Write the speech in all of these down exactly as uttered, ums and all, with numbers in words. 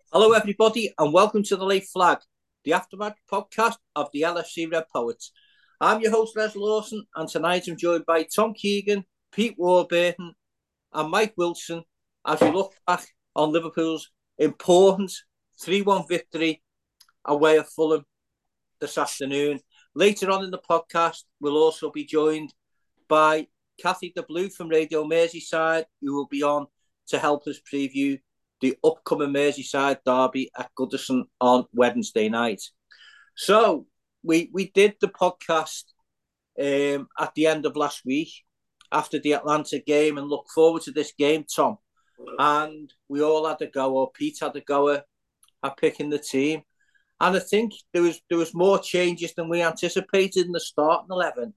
Hello, everybody, and welcome to the Late Flag, the aftermath podcast of the L F C Red Poets. I'm your host, Les Lawson, and tonight I'm joined by Tom Keegan, Pete Warburton, and Mike Wilson as we look back on Liverpool's important three one victory away at Fulham this afternoon. Later on in the podcast, we'll also be joined by Kathy the Blue from Radio Merseyside, who will be on to help us preview the upcoming Merseyside derby at Goodison on Wednesday night. So we we did the podcast um, at the end of last week after the Atlanta game and look forward to this game, Tom. And we all had a go, or Pete had a go at picking the team. And I think there was there was more changes than we anticipated in the starting eleven.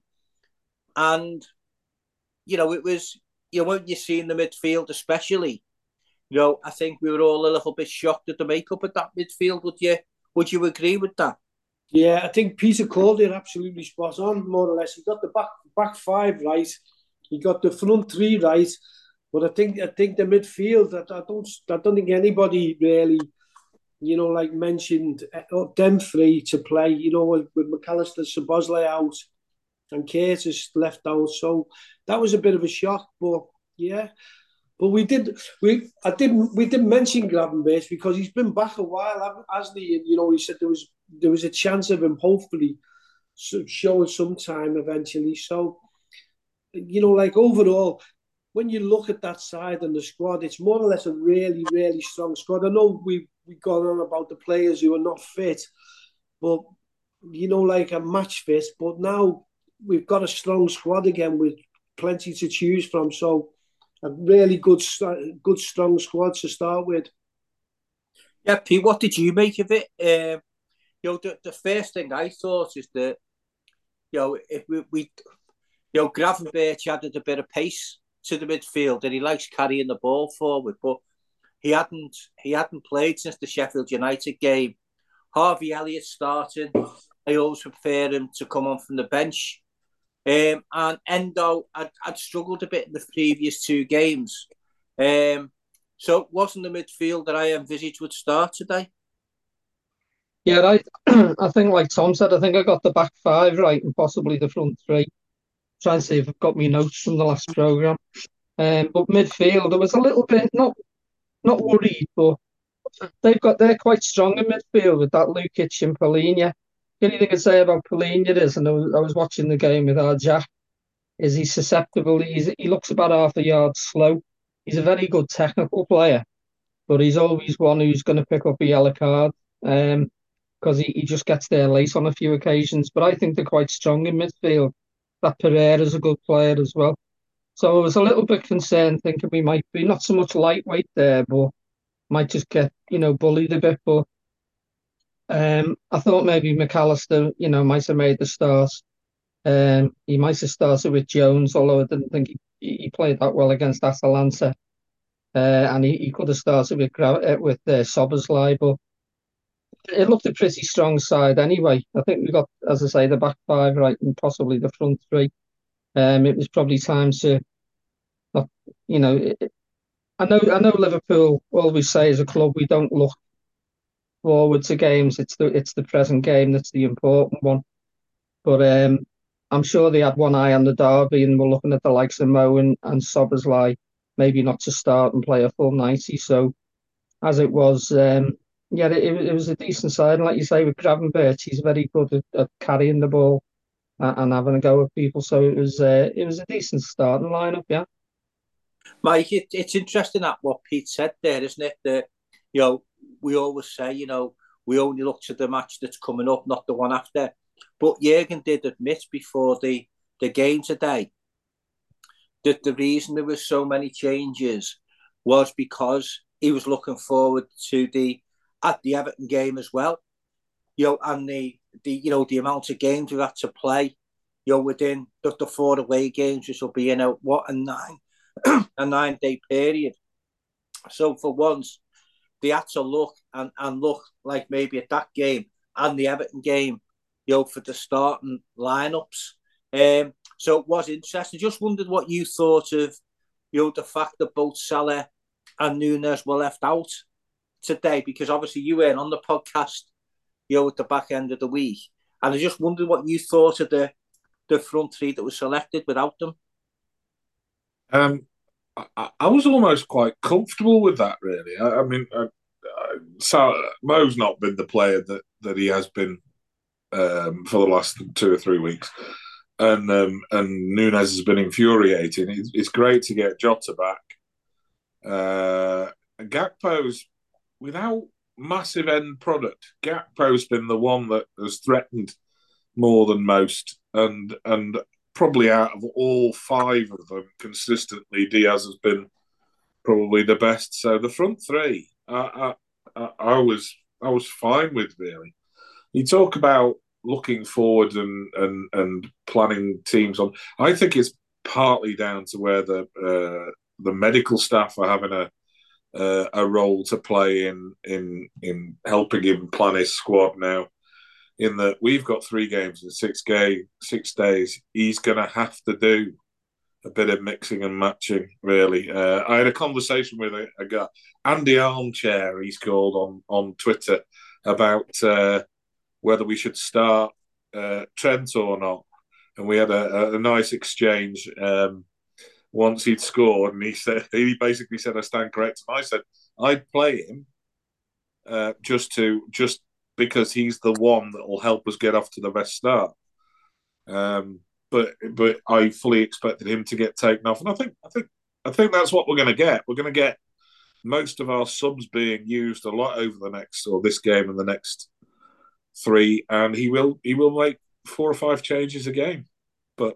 And, you know, it was, you know, when you see in the midfield especially, you know, I think we were all a little bit shocked at the makeup of that midfield. Would you would you agree with that? Yeah, I think Peter called it absolutely spot on, more or less. He got the back back five right, he got the front three right, but I think I think the midfield. I, I don't I don't think anybody really, you know, like mentioned uh, them three to play. You know, with, with McAllister, Szoboszlai out, and Curtis left out. So that was a bit of a shock, but yeah. But we did we I didn't we didn't mention Gravenberch because he's been back a while, hasn't he? And you know, he said there was there was a chance of him hopefully showing some time eventually. So, you know, like overall, when you look at that side and the squad, it's more or less a really, really strong squad. I know we we gone on about the players who are not fit, but you know, like a match fit. But now we've got a strong squad again with plenty to choose from. So a really good, good, strong squad to start with. Yeah, Pete, what did you make of it? Um, you know, the, the first thing I thought is that, you know, if we, we you know, Gravenberch added a bit of pace to the midfield, and he likes carrying the ball forward, but he hadn't he hadn't played since the Sheffield United game. Harvey Elliott starting. I always prefer him to come on from the bench. Um, and Endo had, had struggled a bit in the previous two games. Um, so it wasn't the midfield that I envisaged would start today. Yeah, I, I think, like Tom said, I think I got the back five right and possibly the front three. Try and see if I've got my notes from the last programme. Um, but midfield, I was a little bit not not worried, but they've got they're quite strong in midfield with that Lukic and Polina. The only thing I say about Polina is, and I was, I was watching the game with our Jack, is he's susceptible. He's, he looks about half a yard slow. He's a very good technical player, but he's always one who's going to pick up a yellow card um, because he, he just gets there late on a few occasions. But I think they're quite strong in midfield. That Pereira's a good player as well. So I was a little bit concerned, thinking we might be not so much lightweight there, but might just get, you know, bullied a bit. But um, I thought maybe McAllister, you know, might have made the start. Um, he might have started with Jones, although I didn't think he, he played that well against Atalanta. Uh, and he, he could have started with uh, with uh, Szoboszlai, but it looked a pretty strong side anyway. I think we got, as I say, the back five right and possibly the front three. Um, it was probably time to, not, you know, it, I know I know Liverpool always say as a club we don't look forward to games. It's the it's the present game that's the important one. But um, I'm sure they had one eye on the derby and were looking at the likes of Mo and, and Szoboszlai, maybe not to start and play a full ninety. So as it was, um, yeah, it, it was a decent side. And like you say, with Gravenberch, he's very good at, at carrying the ball and, and having a go at people. So it was uh, it was a decent starting lineup, yeah. Mike, it, it's interesting that what Pete said there, isn't it? That, you know, we always say, you know, we only look to the match that's coming up, not the one after. But Jurgen did admit before the, the game today that the reason there was so many changes was because he was looking forward to the at the Everton game as well. You know, and the, the you know the amount of games we had to play, you know, within the, the four away games, which will be in a what a nine a nine day period. So for once, they had to look and, and look like maybe at that game and the Everton game, you know, for the starting lineups. Um, so it was interesting. Just wondered what you thought of, you know, the fact that both Salah and Nunes were left out today, because obviously you weren't on the podcast, you know, at the back end of the week, and I just wondered what you thought of the the front three that was selected without them. Um, I, I was almost quite comfortable with that, really. I, I mean, I, I, so Mo's not been the player that that he has been um, for the last two or three weeks. And um, and Núñez has been infuriating. It's, it's great to get Jota back. Uh, and Gakpo's, without massive end product, Gakpo's been the one that has threatened more than most. And and probably out of all five of them, consistently, Diaz has been probably the best. So the front three, I I, I was I was fine with, really. You talk about looking forward and, and and planning teams on. I think it's partly down to where the uh, the medical staff are having a uh, a role to play in in in helping him plan his squad now. In that we've got three games in six game six days, he's going to have to do a bit of mixing and matching. Really, uh, I had a conversation with a, a guy, Andy Armchair, he's called on on Twitter, about. Uh, whether we should start uh, Trent or not. And we had a, a, a nice exchange um, once he'd scored, and he said he basically said, I stand corrected. And I said, I'd play him uh, just to just because he's the one that will help us get off to the best start. Um, but but I fully expected him to get taken off. And I think I think I think that's what we're gonna get. We're gonna get most of our subs being used a lot over the next or this game and the next three, and he will he will make four or five changes a game. But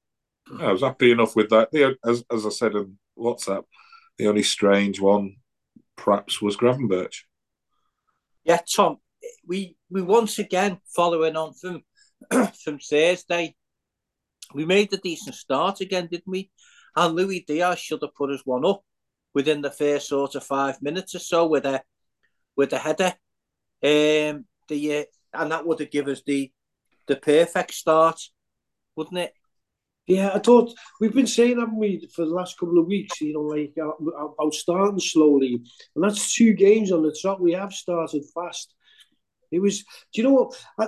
I was happy enough with that. The, as as I said in WhatsApp, the only strange one perhaps was Gravenberch. Yeah, Tom, we we once again, following on from from Thursday, we made a decent start again, didn't we? And Louis Diaz should have put us one up within the first sort of five minutes or so with a with a header. Um, the uh, and that would have given us the the perfect start, wouldn't it? Yeah, I thought we've been saying, haven't we, for the last couple of weeks, you know, like uh, about starting slowly, and that's two games on the trot. We have started fast. It was, do you know what? I,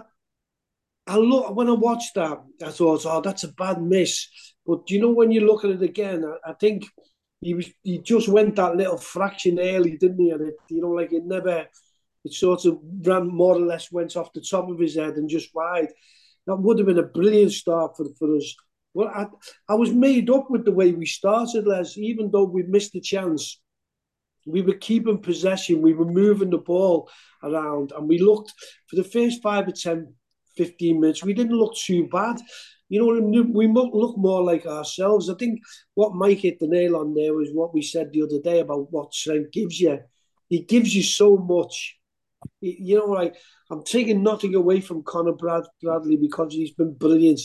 I look when I watched that, I thought, oh, that's a bad miss. But you know, when you look at it again, I, I think he was he just went that little fraction early, didn't he? And it, you know, like it never. It sort of ran more or less went off the top of his head and just wide. That would have been a brilliant start for, for us. Well, I, I was made up with the way we started, Les. Even though we missed the chance, we were keeping possession, we were moving the ball around, and we looked, for the first five or ten, fifteen minutes, we didn't look too bad. You know, we look more like ourselves. I think what Mike hit the nail on there was what we said the other day about what Trent gives you. He gives you so much. You know, like, I'm taking nothing away from Conor Brad, Bradley because he's been brilliant.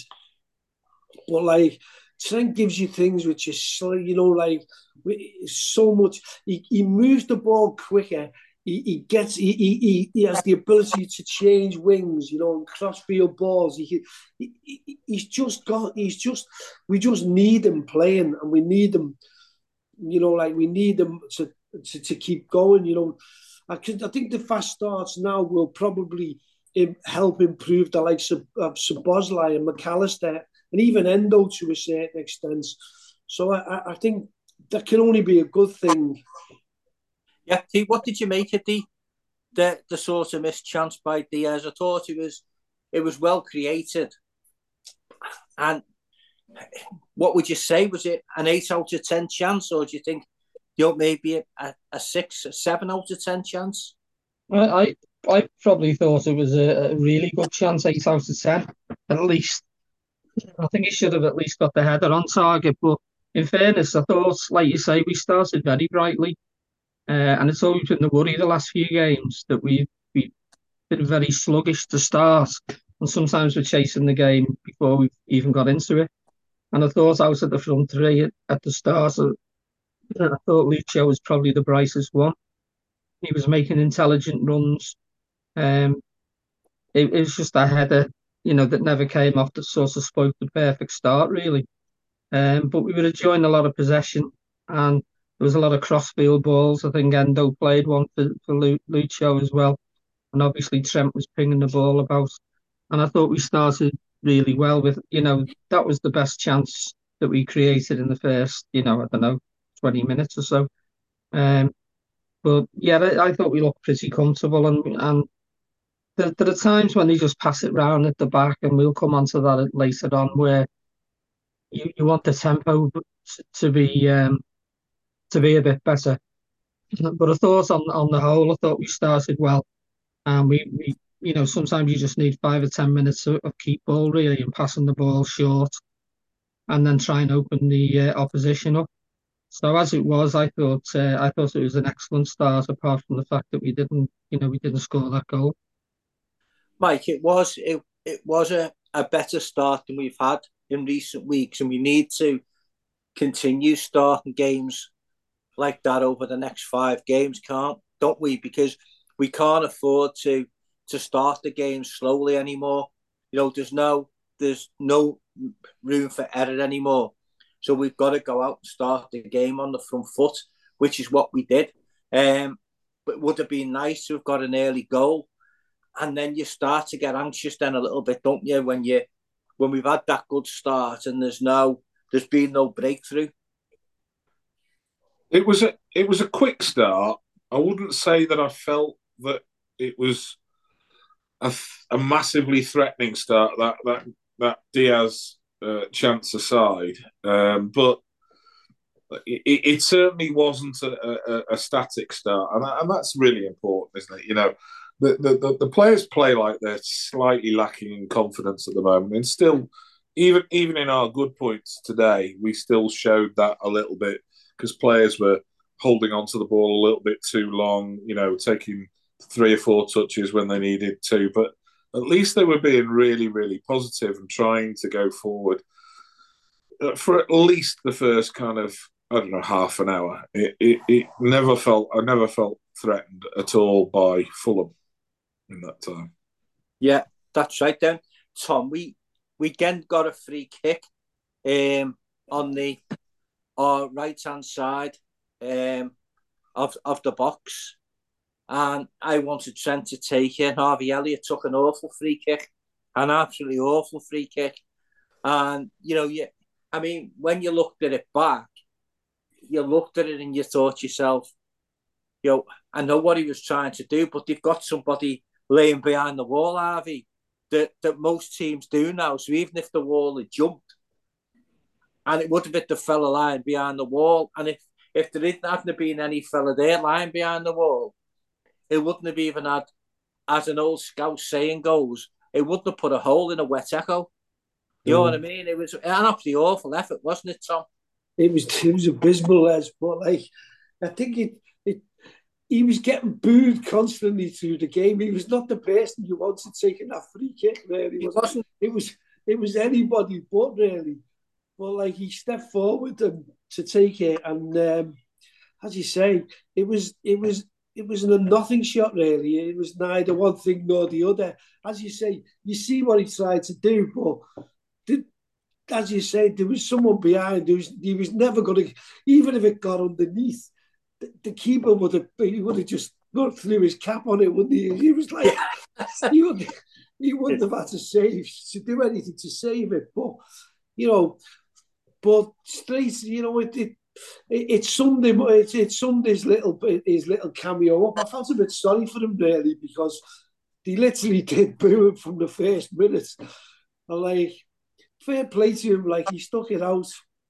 But, like, Trent gives you things which is, you know, like, so much. He, he moves the ball quicker. He, he gets, he, he, he has the ability to change wings, you know, and cross-field balls. He, he, he's just got, he's just, we just need him playing, and we need him, you know, like, we need him to, to, to keep going, you know. I, could, I think the fast starts now will probably help improve the likes of, of Szoboszlai and McAllister and even Endo to a certain extent. So I, I think that can only be a good thing. Yeah, Pete, what did you make of the the, the sort of missed chance by Diaz? I thought it was it was well created. And what would you say? Was it an eight out of ten chance, or do you think you know, maybe a, a six, a seven out of ten chance? I I probably thought it was a, a really good chance, eight out of ten, at least. I think he should have at least got the header on target. But in fairness, I thought, like you say, we started very brightly. Uh, and it's always been the worry the last few games that we, we've been very sluggish to start. And sometimes we're chasing the game before we've even got into it. And I thought out at the front three at, at the start, I thought Lucho was probably the brightest one. He was making intelligent runs. Um, it, it was just a header, you know, that never came off that sort of spoke the perfect start, really. Um, but we were enjoying a lot of possession, and there was a lot of crossfield balls. I think Endo played one for, for Lu- Lucho as well. And obviously Trent was pinging the ball about. And I thought we started really well with, you know, that was the best chance that we created in the first, you know, I don't know, twenty minutes or so. Um, but yeah, I, I thought we looked pretty comfortable. And, and there, there are times when they just pass it round at the back, and we'll come onto that later on, where you, you want the tempo to, to be um, to be a bit better. But I thought on on the whole, I thought we started well, and we, we you know sometimes you just need five or ten minutes of, of keep ball really and passing the ball short, and then try and open the uh, opposition up. So as it was, I thought uh, I thought it was an excellent start. Apart from the fact that we didn't you know we didn't score that goal. Mike, it was it, it was a, a better start than we've had in recent weeks, and we need to continue starting games like that over the next five games, can't don't we? Because we can't afford to to start the game slowly anymore. You know, there's no there's no room for error anymore. So we've got to go out and start the game on the front foot, which is what we did. Um, but it would have been nice to have got an early goal, and then you start to get anxious then a little bit, don't you? When you when we've had that good start and there's no there's been no breakthrough. It was a it was a quick start. I wouldn't say that I felt that it was a, a massively threatening start. That that that Diaz uh, chance aside, um, but it, it certainly wasn't a, a, a static start, and, and that's really important, isn't it? You know, the, the the players play like they're slightly lacking in confidence at the moment, and still, even even in our good points today, we still showed that a little bit because players were holding on to the ball a little bit too long, you know, taking three or four touches when they needed to. But at least they were being really, really positive and trying to go forward for at least the first kind of, I don't know, half an hour. It, it, it never felt, I never felt threatened at all by Fulham in that time. Yeah, that's right then. Tom, we, we again got a free kick um, on the our right-hand side um, of, of the box. And I wanted Trent to take it. Harvey Elliott took an awful free kick, an absolutely awful free kick. And, you know, you, I mean, when you looked at it back, you looked at it and you thought to yourself, you know, I know what he was trying to do, but they've got somebody laying behind the wall, Harvey, that, that most teams do now. So even if the wall had jumped, and it would have been the fella lying behind the wall, and if, if there hadn't have been any fella there lying behind the wall, it wouldn't have even had, as an old scout saying goes, it wouldn't have put a hole in a wet echo. You mm. know what I mean? It was an absolutely awful effort, wasn't it, Tom? It was it was abysmal, Les, but like I think it, it he was getting booed constantly through the game. He was not the person you wanted taking that free kick, really. It wasn't. It was it was anybody but really. But like he stepped forward and, to take it, and um, as you say, it was it was it was a nothing shot really. It was neither one thing nor the other. As you say, you see what he tried to do, but did, as you say, there was someone behind. There was, he was never going to, even if it got underneath, the, the keeper would have he would have just got through his cap on it, wouldn't he? He was like he would he wouldn't have had to save to do anything to save it, but you know. But straight, you know, it, it, it it's Sunday. It's, it's Sunday's little his little cameo up. I felt a bit sorry for him really because they literally did boo him from the first minute. And like, fair play to him. Like he stuck it out.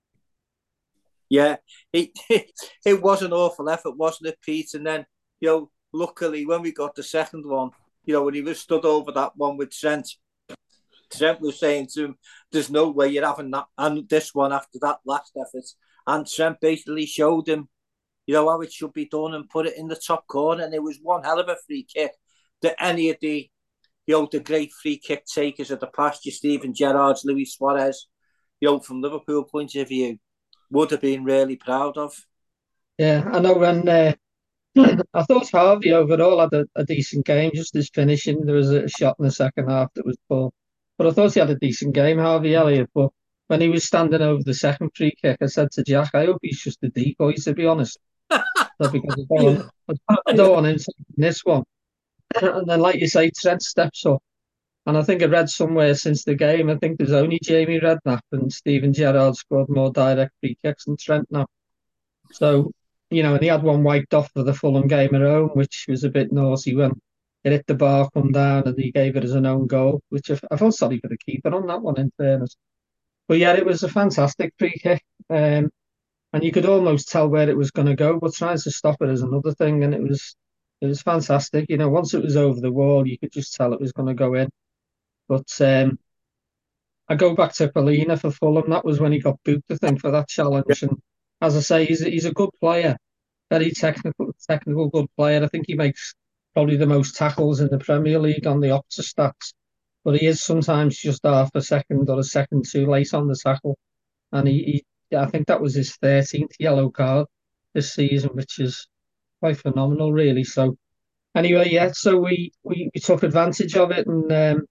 Yeah, it it, it was an awful effort, wasn't it, Pete? And then you know, luckily when we got the second one, you know, when he was stood over that one with Trent. Trent was saying to him, there's no way you're having that and this one after that last effort. And Trent basically showed him, you know, how it should be done and put it in the top corner. And it was one hell of a free kick that any of the, you know, the great free kick takers of the past, your Steven Gerrards, Luis Suarez, you know, from Liverpool point of view, would have been really proud of. Yeah, I know when uh, I thought Harvey overall had a, a decent game, just his finishing. There was a shot in the second half that was poor. But I thought he had a decent game, Harvey Elliott. But when he was standing over the second free kick, I said to Jack, I hope he's just a decoy, to be honest. So because I don't, Yeah. want, I don't want him taking this one. And then, like you say, Trent steps up. And I think I read somewhere since the game, I think there's only Jamie Redknapp and Steven Gerrard scored more direct free kicks than Trent now. So, you know, and he had one wiped off for the Fulham game at home, which was a bit naughty when it hit the bar, come down, and he gave it as an own goal, which I, I felt sorry for the keeper on that one, in fairness. But yeah, it was a fantastic free kick. Um, and you could almost tell where it was going to go, but trying to stop it is another thing. And it was it was fantastic. You know, once it was over the wall, you could just tell it was going to go in. But um, I go back to Polina for Fulham. That was when he got booked, I think, for that challenge. And as I say, he's a, he's a good player, very technical, technical, good player. I think he makes probably the most tackles in the Premier League on the Opta stats. But he is sometimes just half a second or a second too late on the tackle. And he, he yeah, I think that was his thirteenth yellow card this season, which is quite phenomenal, really. So anyway, yeah, so we, we, we took advantage of it, and um,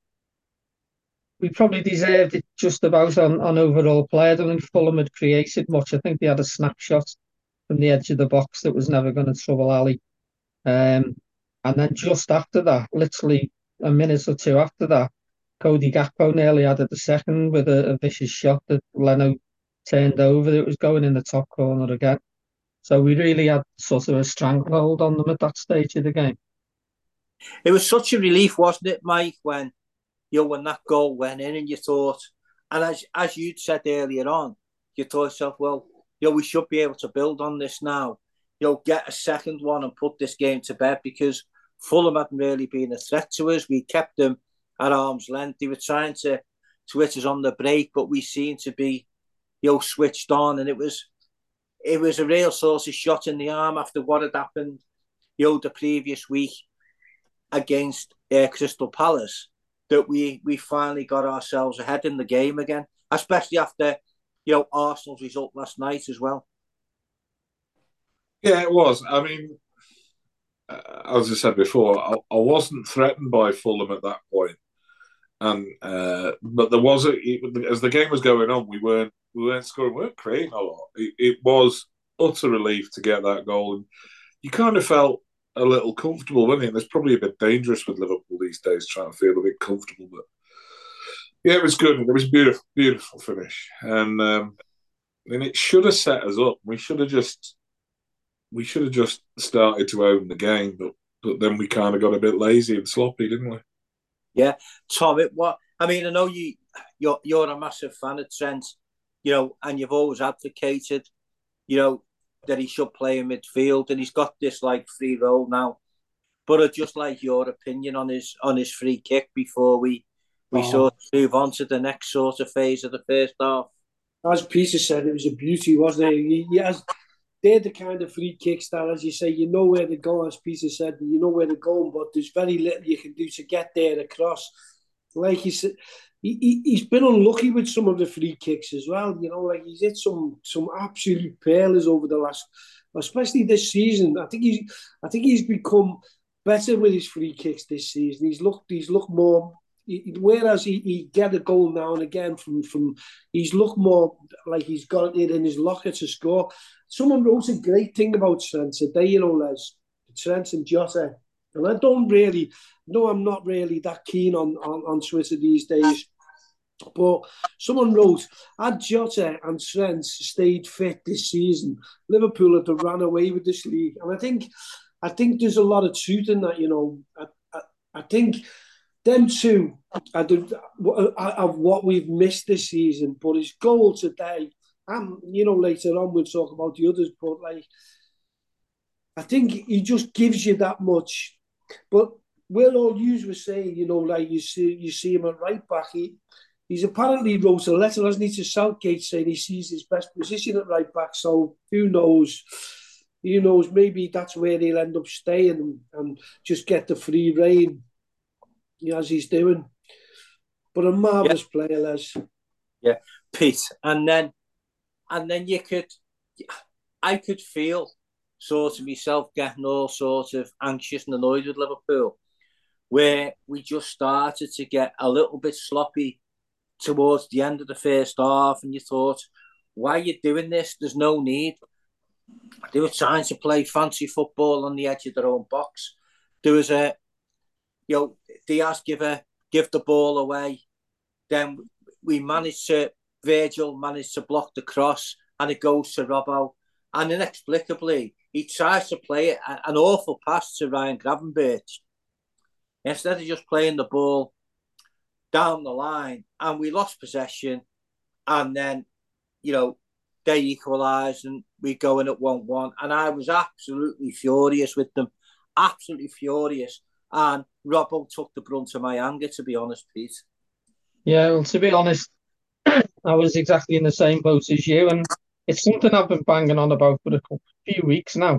we probably deserved it just about on, on overall play. I don't think Fulham had created much. I think they had a snapshot from the edge of the box that was never going to trouble Ali. Um, and then just after that, literally a minute or two after that, Cody Gakpo nearly added the second with a, a vicious shot that Leno turned over. It was going in the top corner again. So we really had sort of a stranglehold on them at that stage of the game. It was such a relief, wasn't it, Mike, when you know, when that goal went in and you thought, and as as you'd said earlier on, you thought yourself, well, you know, we should be able to build on this now. You know, get a second one and put this game to bed, because Fulham hadn't really been a threat to us. We kept them at arm's length. They were trying to, to hit us on the break, but we seemed to be, you know, switched on, and it was it was a real sort of shot in the arm after what had happened, you know, the previous week against uh, Crystal Palace, that we we finally got ourselves ahead in the game again, especially after, you know, Arsenal's result last night as well. Yeah, it was. I mean, uh, as I said before, I, I wasn't threatened by Fulham at that point, and uh, but there was a as the game was going on, we weren't we weren't scoring, we weren't creating a lot. It, it was utter relief to get that goal, and you kind of felt a little comfortable, wasn't it? And it's probably a bit dangerous with Liverpool these days, trying to feel a bit comfortable, but yeah, it was good. It was a beautiful, beautiful finish, and um, and it should have set us up. We should have just we should have just started to own the game, but but then we kind of got a bit lazy and sloppy, didn't we? Yeah, Tom. It what I mean. I know you you're you're a massive fan of Trent, you know, and you've always advocated, you know, that he should play in midfield, and he's got this like free role now. But I'd just like your opinion on his on his free kick before we we oh. sort of move on to the next sort of phase of the first half. As Peter said, it was a beauty, wasn't it? He, he has, they're the kind of free kicks that, as you say, you know where to go, as Peter said, you know where to go, but there's very little you can do to get there across. Like he said, he, he, he's been unlucky with some of the free kicks as well. You know, like he's hit some some absolute pearlers over the last, especially this season. I think he's I think he's become better with his free kicks this season. He's looked he's looked more. He, whereas he, he get a goal now and again from from, he's looked more like he's got it in his locker to score. Someone wrote a great thing about Trent today, you know, Les, Trent and Jota. And I don't really, no, I'm not really that keen on, on, on Twitter these days. But someone wrote, had Jota and Trent stayed fit this season, Liverpool would have ran away with this league. And I think I think there's a lot of truth in that, you know. I, I, I think them two are, the, are what we've missed this season. But his goal today, and, you know, later on we'll talk about the others, but, like, I think he just gives you that much. But Will All-Use was saying, you know, like you see you see him at right back. He, he's apparently wrote a letter, hasn't he, to Southgate saying he sees his best position at right back. So who knows? Who knows? Maybe that's where he'll end up staying and, and just get the free rein, you know, as he's doing. But a marvellous yeah. player, Les. Yeah, Pete. And then, and then you could, I could feel sort of myself getting all sort of anxious and annoyed with Liverpool, where we just started to get a little bit sloppy towards the end of the first half, and you thought, why are you doing this? There's no need. They were trying to play fancy football on the edge of their own box. There was a, you know, Diaz give a give the ball away. Then we managed to, Virgil managed to block the cross, and it goes to Robbo. And inexplicably, he tries to play an awful pass to Ryan Gravenberch instead of just playing the ball down the line. And we lost possession, and then, you know, they equalised, and we go in at one one. And I was absolutely furious with them, absolutely furious. And Robbo took the brunt of my anger, to be honest, Pete. Yeah, well, to be honest, I was exactly in the same boat as you, and it's something I've been banging on about for a few weeks now.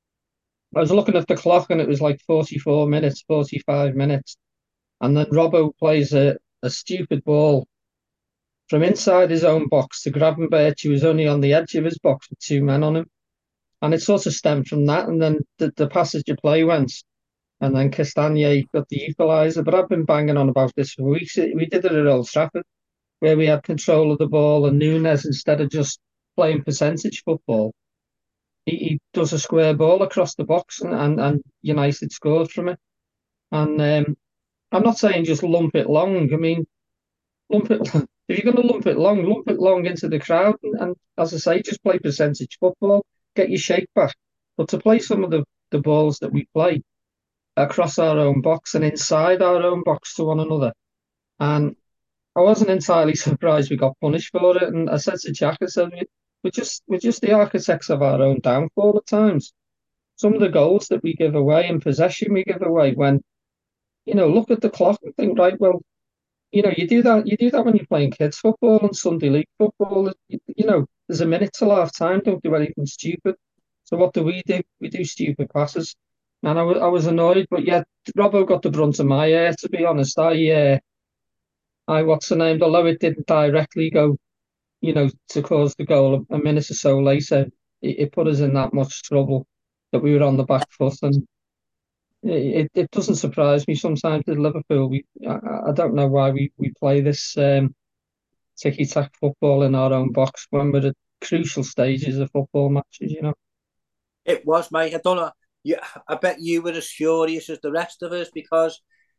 I was looking at the clock, and it was like forty-four minutes, forty-five minutes, and then Robbo plays a, a stupid ball from inside his own box to Gravenberch, who was only on the edge of his box with two men on him. And it sort of stemmed from that, and then the, the passage of play went, and then Castagne got the equaliser. But I've been banging on about this for weeks. We did it at Old Trafford, where we had control of the ball, and Nunes, instead of just playing percentage football, he, he does a square ball across the box, and, and, and United scored from it. And um, I'm not saying just lump it long. I mean, lump it. If you're going to lump it long, lump it long into the crowd, and, and as I say, just play percentage football, get your shape back. But to play some of the, the balls that we play across our own box and inside our own box to one another, and I wasn't entirely surprised we got punished for it. And I said to Jack, I said, we're just, we're just the architects of our own downfall at times. Some of the goals that we give away and possession we give away, when, you know, look at the clock and think, right, well, you know, you do that, you do that when you're playing kids football and Sunday league football. You, you know, there's a minute till half time, don't do anything stupid. So what do we do? We do stupid passes. And I, w- I was annoyed, but yeah, Robbo got the brunt of my hair, to be honest. I, uh, I, what's the name? Although it didn't directly go, you know, to cause the goal a, a minute or so later, it, it put us in that much trouble that we were on the back foot. And it, it doesn't surprise me sometimes at Liverpool. We, I, I don't know why we, we play this um, ticky-tack football in our own box when we're at crucial stages of football matches, you know. It was, mate. I don't know. Yeah, I bet you were as furious as the rest of us, because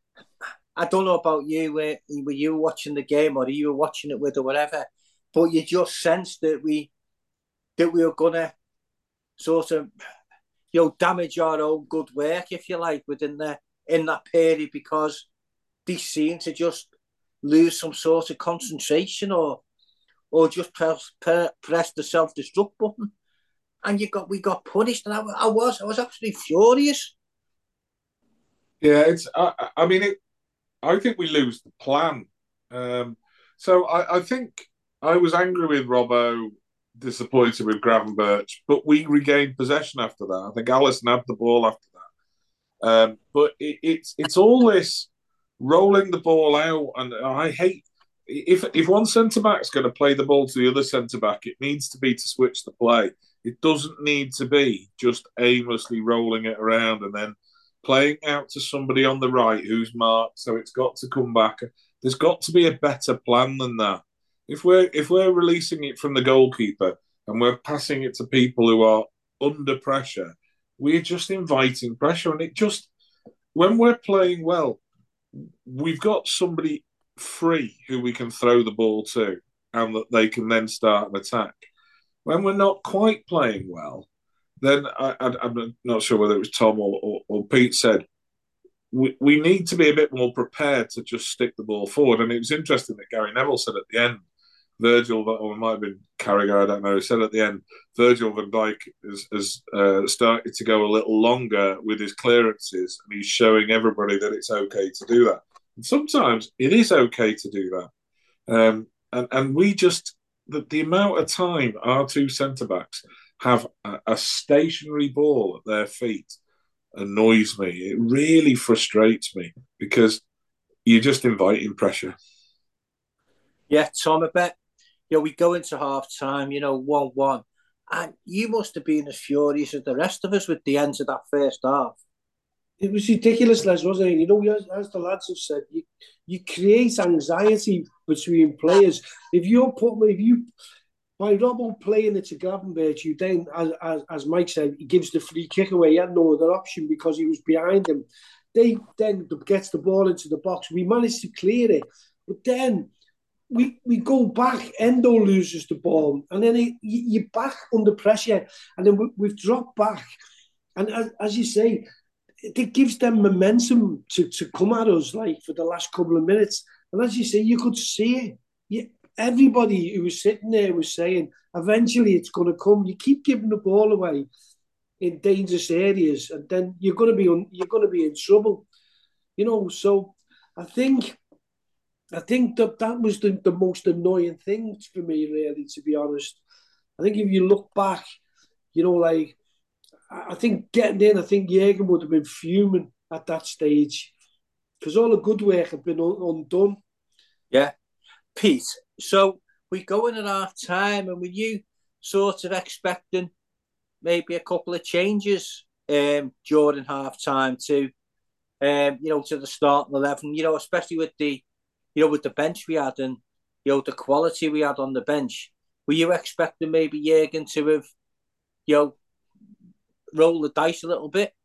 I don't know about you, were, were you watching the game or you were watching it with or whatever, but you just sensed that we that we were gonna sort of, you know, damage our own good work, if you like, within the in that period, because they seemed to just lose some sort of concentration, or or just press, press the self-destruct button, and you got we got punished, and I, I was I was absolutely furious. Yeah, it's. I, I mean, it. I think we lose the plan. Um, so I, I think I was angry with Robbo, disappointed with Gravenberch, but we regained possession after that. I think Alisson had the ball after that. Um, but it, it's it's all this rolling the ball out, and I hate if if one centre back's going to play the ball to the other centre back, it needs to be to switch the play. It doesn't need to be just aimlessly rolling it around and then playing out to somebody on the right who's marked, so it's got to come back. There's got to be a better plan than that. If we're if we're releasing it from the goalkeeper and we're passing it to people who are under pressure, we're just inviting pressure. And it just, when we're playing well, we've got somebody free who we can throw the ball to, and that they can then start an attack. When we're not quite playing well, then I, I, I'm not sure whether it was Tom or, or, or Pete said, we, we need to be a bit more prepared to just stick the ball forward. And it was interesting that Gary Neville said at the end, Virgil, or it might have been Carragher, I don't know, said at the end, Virgil van Dijk has, has uh, started to go a little longer with his clearances, and he's showing everybody that it's okay to do that. And sometimes it is okay to do that. Um, and, and we just, the, the amount of time our two centre-backs have a, a stationary ball at their feet annoys me. It really frustrates me, because you're just inviting pressure. Yeah, Tom, I bet, you know, we go into half time, you know, one one, and you must have been as furious as the rest of us with the end of that first half. It was ridiculous, Les, wasn't it? You know, as, as the lads have said, you, you create anxiety between players. If you're putting, if you, by Robbo playing it to Gravenberch, you then, as, as, as Mike said, he gives the free kick away. He had no other option because he was behind him. They then gets the ball into the box. We managed to clear it, but then we we go back. Endo loses the ball, and then he, you're back under pressure, and then we, we've dropped back. And as, as you say, it gives them momentum to, to come at us like for the last couple of minutes. And as you say, you could see it. You, everybody who was sitting there was saying, eventually it's going to come. You keep giving the ball away in dangerous areas, and then you're going to be un, you're going to be in trouble. You know, so I think I think that that was the, the most annoying thing for me, really, to be honest. I think if you look back, you know, like, I think getting in, I think Jürgen would have been fuming at that stage because all the good work had been un- undone. Yeah. Pete, so we go in at half time, and were you sort of expecting maybe a couple of changes um, during half time to, um, you know, to the start eleven, you know, especially with the, you know, with the bench we had and, you know, the quality we had on the bench? Were you expecting maybe Jürgen to have, you know, roll the dice a little bit?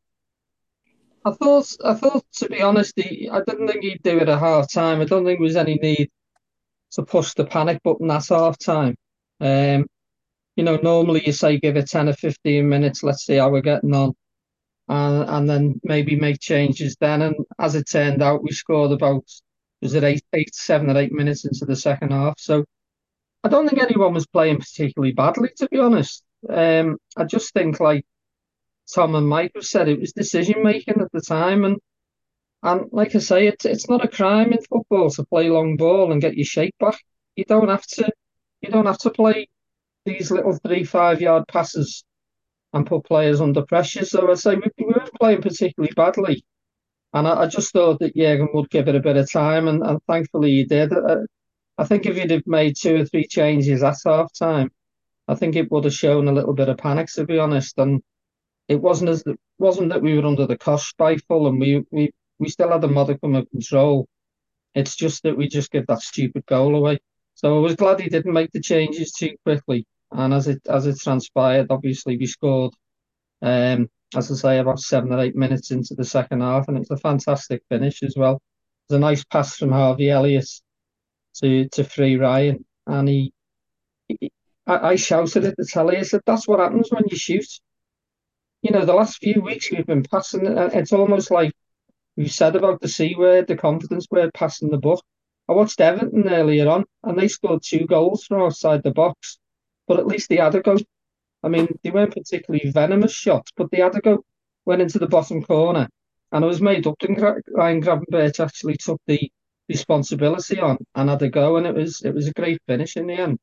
I thought, I thought to be honest, he, I didn't think he'd do it at half time. I don't think there was any need to push the panic button at half time. Um, you know, normally you say give it ten or fifteen minutes, let's see how we're getting on, and and then maybe make changes then. And as it turned out, we scored about, was it eight, eight, seven or eight minutes into the second half. So I don't think anyone was playing particularly badly, to be honest. Um, I just think, like Tom and Mike have said, it was decision making at the time, and and like I say, it's it's not a crime in football to play long ball and get your shape back. You don't have to you don't have to play these little three five yard passes and put players under pressure. So I say we, we weren't playing particularly badly, and I, I just thought that Jürgen would give it a bit of time, and, and thankfully he did. I, I think if he'd have made two or three changes at half time, I think it would have shown a little bit of panic, to be honest. And it wasn't as it wasn't that we were under the cosh by Fulham. We we we still had a modicum of control. It's just that we just give that stupid goal away. So I was glad he didn't make the changes too quickly. And as it as it transpired, obviously we scored. Um, as I say, about seven or eight minutes into the second half, and it's a fantastic finish as well. It's a nice pass from Harvey Elliott to to free Ryan, and he. he I, I shouted at the telly. I said, "That's what happens when you shoot." You know, the last few weeks we've been passing. It's almost like we said about the C word, the confidence word, passing the buck. I watched Everton earlier on, and they scored two goals from outside the box, but at least they had a go. I mean, they weren't particularly venomous shots, but they had a go. Went into the bottom corner, and it was made up. And Ryan Gravenberch actually took the responsibility on and had a go, and it was it was a great finish in the end.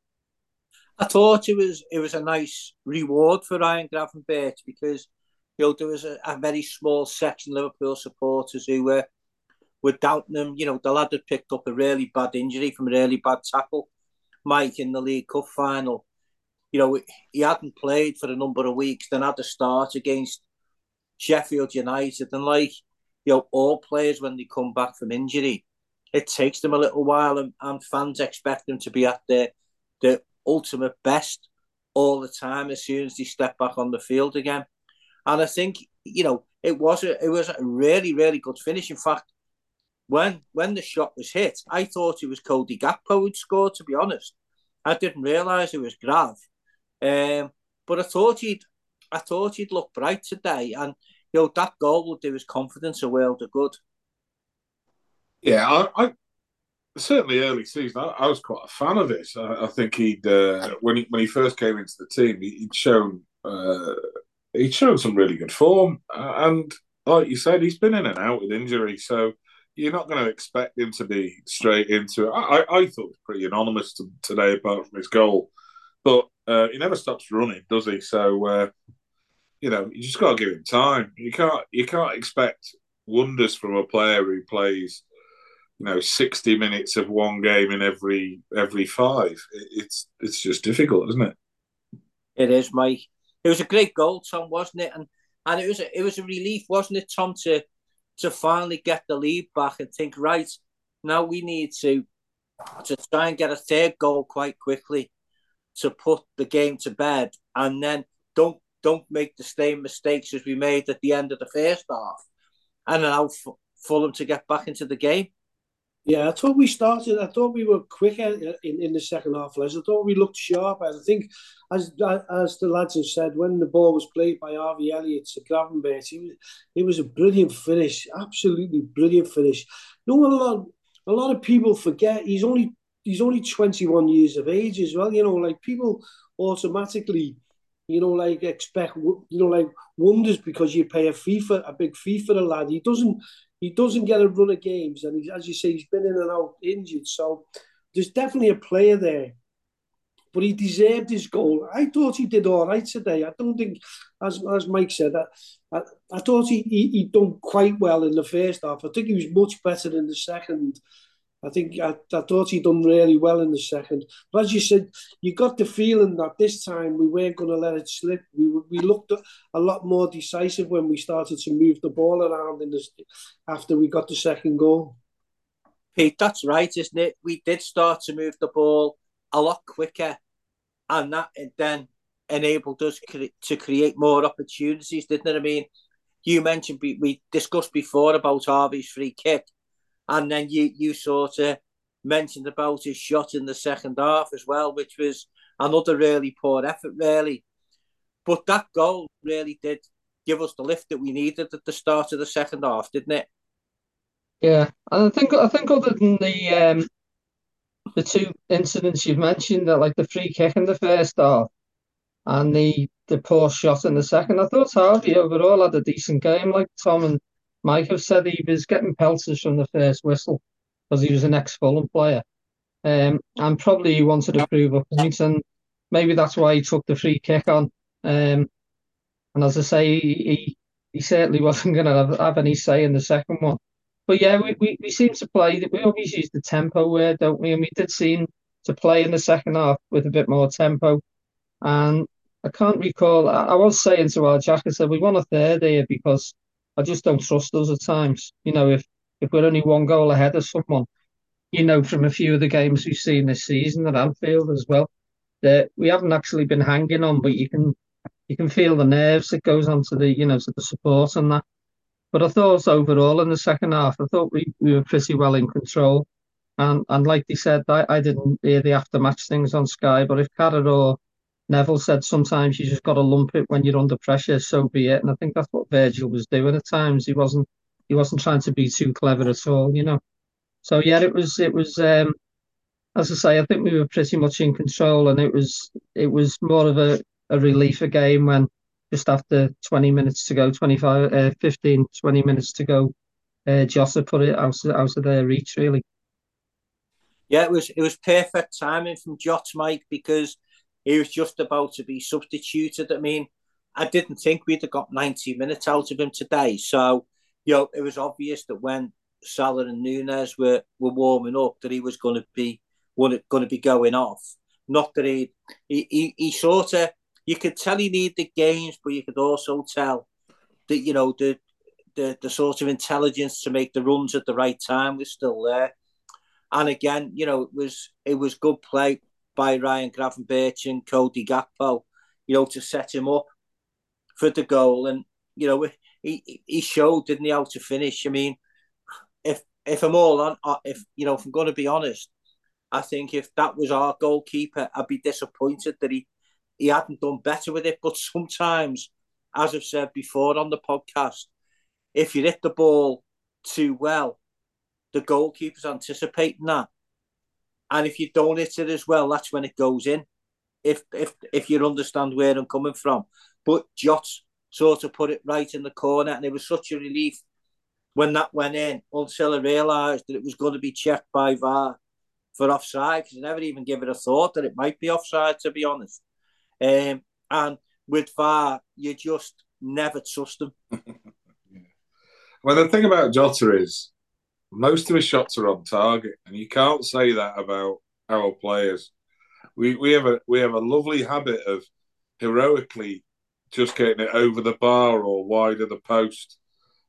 I thought it was it was a nice reward for Ryan Gravenberch because, you know, there was a, a very small section of Liverpool supporters who were were doubting him. You know, the lad had picked up a really bad injury from a really bad tackle, Mike, in the League Cup final. You know, he hadn't played for a number of weeks, then had to start against Sheffield United. And like, you know, all players, when they come back from injury, it takes them a little while, and, and fans expect them to be at their, their ultimate best all the time as soon as they step back on the field again. And I think, you know, it was a, it was a really, really good finish. In fact, when when the shot was hit, I thought it was Cody Gakpo who'd scored, to be honest. I didn't realise it was Grav. Um, but I thought he'd I thought he'd look bright today, and you know that goal would do his confidence a world of good. Yeah, I, I certainly early season, I, I was quite a fan of this. I, I think he'd uh, when he when he first came into the team, he, he'd shown uh, he'd shown some really good form, uh, and like you said, he's been in and out with injury, so you're not going to expect him to be straight into it. I, I, I thought it was pretty anonymous to, today, apart from his goal, but uh, he never stops running, does he? So uh, you know, you just got to give him time. You can't you can't expect wonders from a player who plays, you know, sixty minutes of one game in every every five. It's it's just difficult, isn't it? It is, Mike. It was a great goal, Tom, wasn't it? And and it was a, it was a relief, wasn't it, Tom, to to finally get the lead back and think, right, now we need to to try and get a third goal quite quickly to put the game to bed, and then don't don't make the same mistakes as we made at the end of the first half, and allow Fulham to get back into the game. Yeah, I thought we started. I thought we were quicker in, in the second half. Les. I thought we looked sharp. I think, as as the lads have said, when the ball was played by Harvey Elliott to Gravenberch, it was it was a brilliant finish, absolutely brilliant finish. No, a lot a lot of people forget he's only he's only twenty-one years of age as well. You know, like people automatically, you know, like expect you know like wonders because you pay a fee for a big fee for the lad. He doesn't. He doesn't get a run of games, and he, as you say, he's been in and out injured. So there's definitely a player there, but he deserved his goal. I thought he did all right today. I don't think, as as Mike said, I, I, I thought he, he he done quite well in the first half. I think he was much better in the second. I think I, I thought he'd done really well in the second. But as you said, you got the feeling that this time we weren't going to let it slip. We we looked a lot more decisive when we started to move the ball around in this after we got the second goal. Pete, that's right, isn't it? We did start to move the ball a lot quicker, and that then enabled us cre- to create more opportunities, didn't it? I mean, you mentioned, we discussed before about Harvey's free kick. And then you you sort of mentioned about his shot in the second half as well, which was another really poor effort, really. But that goal really did give us the lift that we needed at the start of the second half, didn't it? Yeah, and I think I think other than the um, the two incidents you've mentioned, that like the free kick in the first half and the the poor shot in the second, I thought Harvey overall had a decent game. Like Tom and Mike have said, he was getting pelters from the first whistle because he was an ex-Fulham player. Um, and probably he wanted to prove a point, and maybe that's why he took the free kick on. Um, and as I say, he he certainly wasn't going to have, have any say in the second one. But yeah, we, we, we seem to play, we always use the tempo word, don't we? And we did seem to play in the second half with a bit more tempo. And I can't recall, I, I was saying to our Jack, I said, we won a third here because I just don't trust us at times. You know, if, if we're only one goal ahead of someone, you know, from a few of the games we've seen this season at Anfield as well, that we haven't actually been hanging on, but you can you can feel the nerves that goes on to the, you know, to the support and that. But I thought overall in the second half, I thought we, we were pretty well in control. And and like they said, I, I didn't hear the after-match things on Sky, but if Carragher or Neville said sometimes you just got to lump it when you're under pressure, so be it. And I think that's what Virgil was doing at times. He wasn't he wasn't trying to be too clever at all, you know. So yeah, it was it was um, as I say, I think we were pretty much in control, and it was it was more of a, a relief a game when just after twenty minutes to go, twenty-five, uh, fifteen, twenty minutes to go, uh, Jota put it out, out of their reach, really. Yeah, it was it was perfect timing from Jota, Mike, because he was just about to be substituted. I mean, I didn't think we'd have got ninety minutes out of him today. So, you know, it was obvious that when Salah and Nunes were, were warming up that he was going to be going to be going off. Not that he, he, he, he sort of, you could tell he needed games, but you could also tell that, you know, the, the, the sort of intelligence to make the runs at the right time was still there. And again, you know, it was it was good play by Ryan Gravenberch and Cody Gakpo, you know, to set him up for the goal. And, you know, he, he showed, didn't he, how to finish. I mean, if if I'm all on, if, you know, if I'm going to be honest, I think if that was our goalkeeper, I'd be disappointed that he, he hadn't done better with it. But sometimes, as I've said before on the podcast, if you hit the ball too well, the goalkeeper's anticipating that. And if you don't hit it as well, that's when it goes in. If if if you understand where I'm coming from. But Jota sort of put it right in the corner, and it was such a relief when that went in until I realised that it was going to be checked by V A R for offside, because I never even gave it a thought that it might be offside, to be honest. Um, and with V A R, you just never trust them. Yeah. Well, the thing about Jota is most of his shots are on target, and you can't say that about our players. We we have a we have a lovely habit of heroically just getting it over the bar or wide of the post.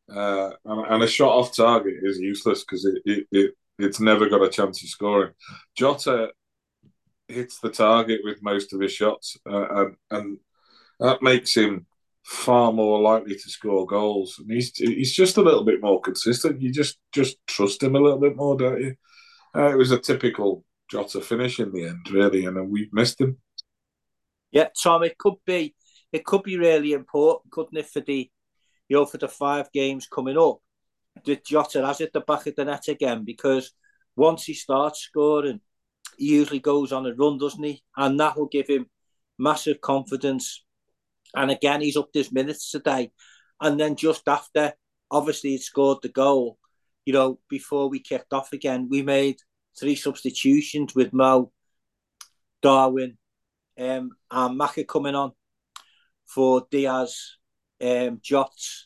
uh, and, and a shot off target is useless because it, it, it it's never got a chance of scoring. Jota hits the target with most of his shots, uh, and and that makes him far more likely to score goals. And he's he's just a little bit more consistent. You just just trust him a little bit more, don't you? Uh, it was a typical Jota finish in the end, really, and we've missed him. Yeah, Tom, it could be it could be really important, couldn't it, for the you know for the five games coming up, that Jota has at the back of the net again, because once he starts scoring, he usually goes on a run, doesn't he? And that will give him massive confidence. And again, he's upped his minutes today. And then just after, obviously, he scored the goal. You know, before we kicked off again, we made three substitutions with Mo, Darwin, um, and Maka coming on for Diaz, um, Jots,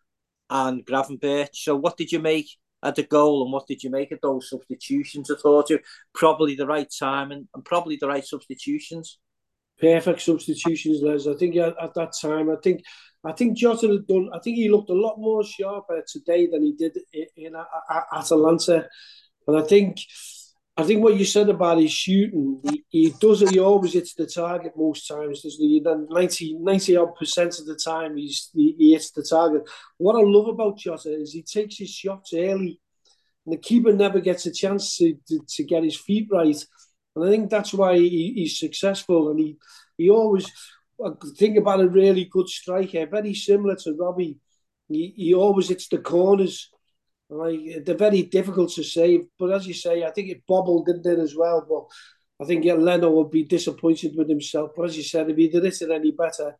and Gravenberch. So, what did you make at the goal, and what did you make of those substitutions? I thought you probably the right time and, and probably the right substitutions. Perfect substitutions, Les. I think at, at that time, I think I think Jota had done. I think he looked a lot more sharper today than he did in, in Atalanta. And I think I think what you said about his shooting, he, he does it. He always hits the target most times, doesn't he? Then ninety, ninety odd percent of the time, he's he, he hits the target. What I love about Jota is he takes his shots early, and the keeper never gets a chance to to, to get his feet right. And I think that's why he, he's successful. And he, he always, I think about a really good striker, very similar to Robbie. He, he always hits the corners. Like, they're very difficult to save. But as you say, I think it bobbled, didn't it, as well? But I think yeah, Leno would be disappointed with himself. But as you said, if he'd hit it any better,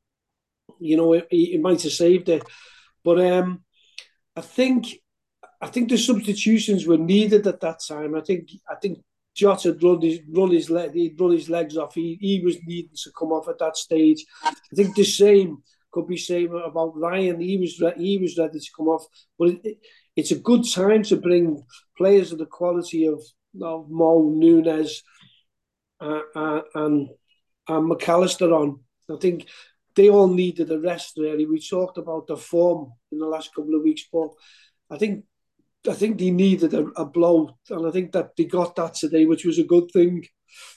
you know, he, he might have saved it. But um, I think I think the substitutions were needed at that time. I think I think Jota had run his, run his, leg, he'd run his legs off. He, he was needing to come off at that stage. I think the same could be said about Ryan. He was he was ready to come off. But it, it's a good time to bring players of the quality of, of Mo, Nunes, uh, uh, and, and McAllister on. I think they all needed a rest, really. We talked about the form in the last couple of weeks, but I think I think they needed a, a blow, and I think that they got that today, which was a good thing.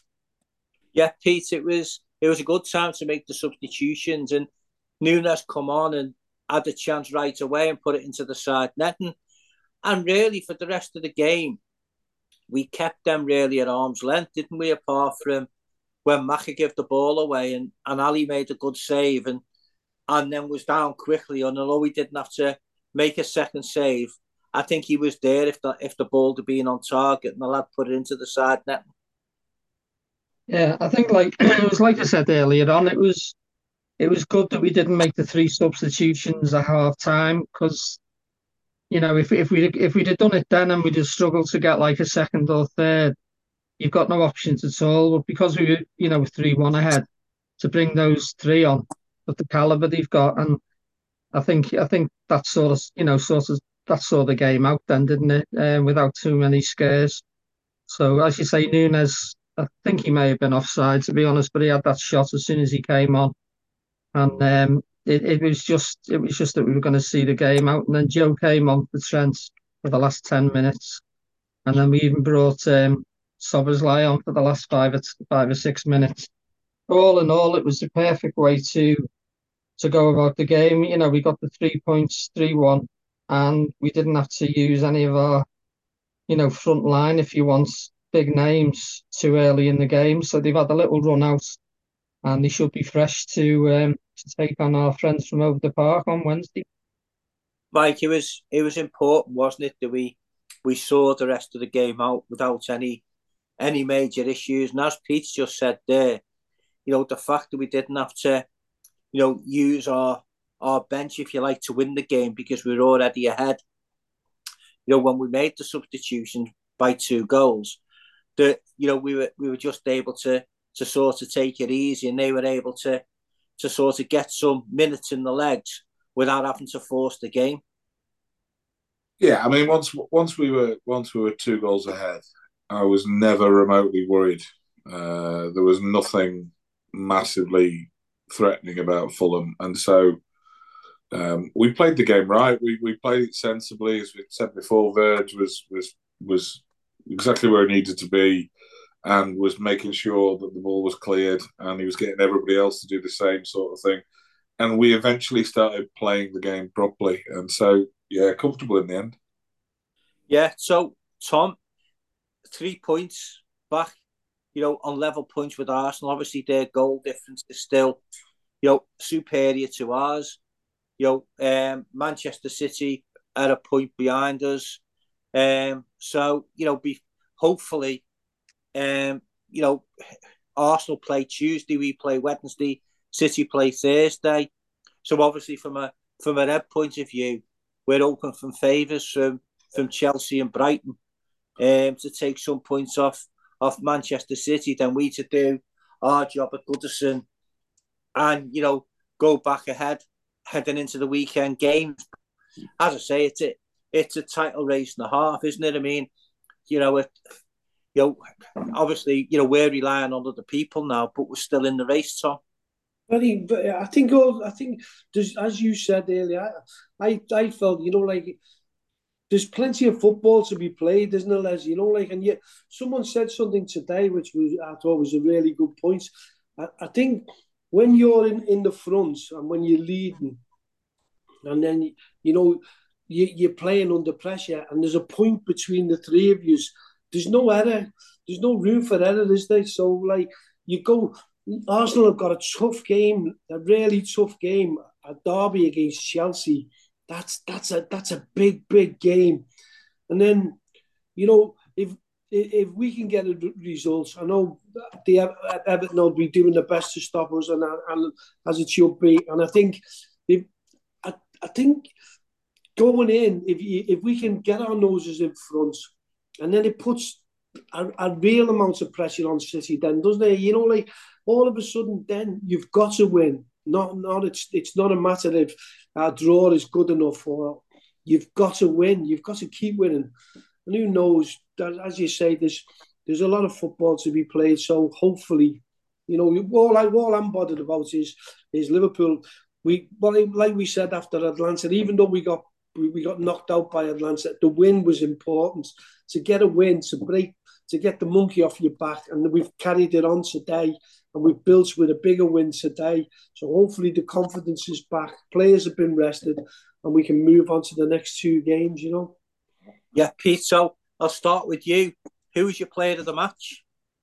Yeah, Pete, it was it was a good time to make the substitutions, and Nunes come on and had a chance right away and put it into the side netting. And really, for the rest of the game, we kept them really at arm's length, didn't we? Apart from when Maka gave the ball away, and, and Ali made a good save, and and then was down quickly. And although he didn't have to make a second save, I think he was there if the if the ball had been on target and the lad put it into the side net. Yeah, I think like it was like I said earlier on, it was it was good that we didn't make the three substitutions at half time, because you know if if we if we'd have done it then and we'd have struggled to get like a second or third, you've got no options at all. But because we were you know three one ahead, to bring those three on with the caliber they've got, and I think I think that sort of you know sort of that saw the game out then, didn't it? Uh, without too many scares. So as you say, Nunes, I think he may have been offside, to be honest, but he had that shot as soon as he came on, and um, it, it was just it was just that we were going to see the game out. And then Joe came on for Trent for the last ten minutes, and then we even brought um, Szoboszlai on for the last five or five or six minutes. All in all, it was the perfect way to to go about the game. You know, we got the three points, three one. And we didn't have to use any of our, you know, front line, if you want, big names too early in the game. So they've had a little run out, and they should be fresh to um, to take on our friends from over the park on Wednesday. Mike, it was it was important, wasn't it, that we we saw the rest of the game out without any any major issues. And as Pete's just said there, you know, the fact that we didn't have to, you know, use our our bench, if you like, to win the game because we were already ahead. You know, when we made the substitution by two goals, that you know we were we were just able to to sort of take it easy, and they were able to to sort of get some minutes in the legs without having to force the game. Yeah, I mean, once once we were once we were two goals ahead, I was never remotely worried. Uh, there was nothing massively threatening about Fulham, and so um, we played the game right. We we played it sensibly, as we said before. Verge was was was exactly where he needed to be, and was making sure that the ball was cleared, and he was getting everybody else to do the same sort of thing. And we eventually started playing the game properly, and so yeah, comfortable in the end. Yeah. So Tom, three points back, you know, on level points with Arsenal. Obviously, their goal difference is still, you know, superior to ours. You know, um, Manchester City are a point behind us. Um, so, you know, be hopefully, um, you know, Arsenal play Tuesday, we play Wednesday, City play Thursday. So obviously, from a from a red point of view, we're open from favours from from Chelsea and Brighton um, to take some points off off Manchester City. Then we to do our job at Goodison, and you know, go back ahead heading into the weekend games. As I say, it's a it's a title race and a half, isn't it? I mean, you know, it, you know, obviously, you know, we're relying on other people now, but we're still in the race, Tom. Very, but I think, all I think, there's, as you said earlier, I, I felt, you know, like there's plenty of football to be played, isn't there, Les? You know, like, and yet someone said something today, which was I thought was a really good point. I, I think when you're in, in the front and when you're leading, and then you know you, you're playing under pressure, and there's a point between the three of you. There's no error. There's no room for error, is there? So, like, you go. Arsenal have got a tough game, a really tough game at Derby against Chelsea. That's that's a that's a big big game, and then you know if if we can get a result, I know the Everton will be doing the best to stop us, and, and as it should be. And I think if I, I think going in, if you, if we can get our noses in front, and then it puts a, a real amount of pressure on City, then doesn't it? You know, like all of a sudden, then you've got to win. Not, not it's it's not a matter of our draw is good enough, or you've got to win. You've got to keep winning. And who knows? That, as you say, there's there's a lot of football to be played. So hopefully, you know, all I all I'm bothered about is is Liverpool. We, well, like we said after Atlanta, even though we got we got knocked out by Atlanta, the win was important. To get a win, to break, to get the monkey off your back, and we've carried it on today, and we've built with a bigger win today. So hopefully the confidence is back. Players have been rested, and we can move on to the next two games. You know. Yeah, Pete. So I'll start with you. Who was your player of the match?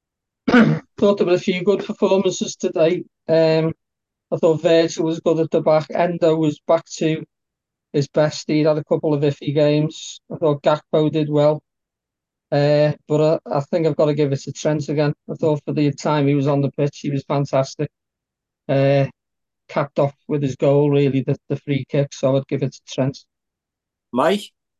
Thought there were a few good performances today. Um, I thought Virgil was good at the back. Endo was back to his best. He'd had a couple of iffy games. I thought Gakpo did well. Uh, but I, I think I've got to give it to Trent again. I thought for the time he was on the pitch, he was fantastic. Uh, capped off with his goal, really, the, the free kick. So I'd give it to Trent. Mike?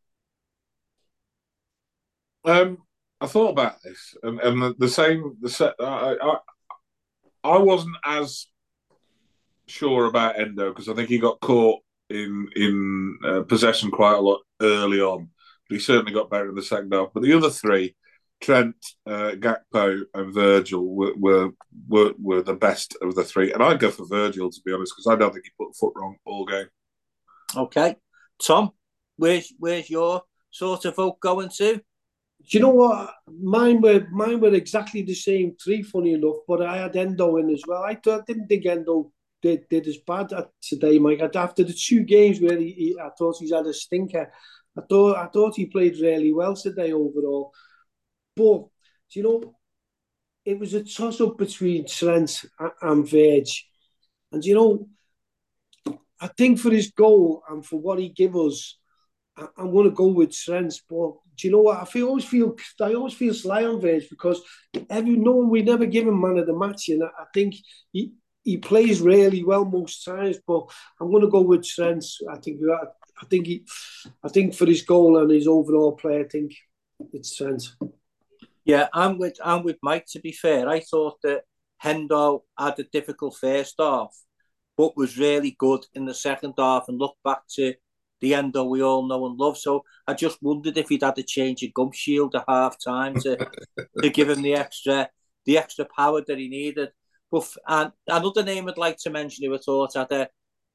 Um, I thought about this, and, and the, the same. The set. I, I I wasn't as sure about Endo because I think he got caught in in uh, possession quite a lot early on. But he certainly got better in the second half. But the other three, Trent, uh, Gakpo, and Virgil, were, were were were the best of the three. And I'd go for Virgil, to be honest, because I don't think he put the foot wrong all game. Okay, Tom, where's where's your sort of vote going to? Do you know what? Mine were mine were exactly the same three, funny enough, but I had Endo in as well. I, I didn't think Endo did, did as bad today, Mike. After the two games where he, he, I thought he's had a stinker, I thought I thought he played really well today overall. But, do you know, it was a toss-up between Trent and Virg. And, you know, I think for his goal and for what he gave us, I'm going to go with Trent, but do you know what? I feel always feel I always feel sly on Virg because every no we never give him man of the match, and I think he he plays really well most times. But I'm going to go with Trent. I think I think he I think for his goal and his overall play, I think it's Trent. Yeah, I'm with I'm with Mike. To be fair, I thought that Hendo had a difficult first half, but was really good in the second half, and looked back to the Endo we all know and love. So I just wondered if he'd had to change a gum shield at half time to to give him the extra the extra power that he needed. But and another name I'd like to mention who I thought had a